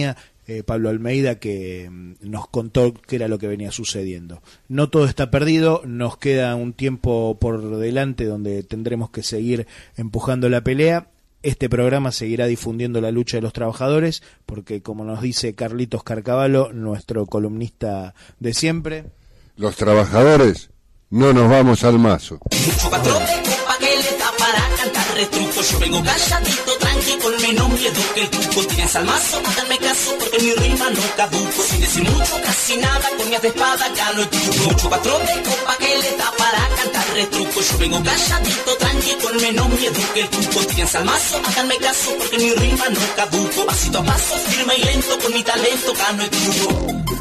eh, Pablo Almeida, que mm, nos contó qué era lo que venía sucediendo. No todo está perdido, nos queda un tiempo por delante donde tendremos que seguir empujando la pelea. Este programa seguirá difundiendo la lucha de los trabajadores, porque como nos dice Carlitos Carcavalo, nuestro columnista de siempre, los trabajadores no nos vamos al mazo. Mucho patrón de copa que le da para cantar retruco. Yo vengo calladito, tranqui, con menos miedo que el truco. Tienes al mazo, háganme caso porque mi rima no caduco. Sin decir mucho, casi nada, con mi de espada gano el truco. Mucho patrón de copa que le da para cantar retruco. Yo vengo calladito, tranqui, con menos miedo que el truco. Tienes al mazo, háganme caso porque mi rima no caduco. Pasito a paso, firme y lento, con mi talento gano el truco.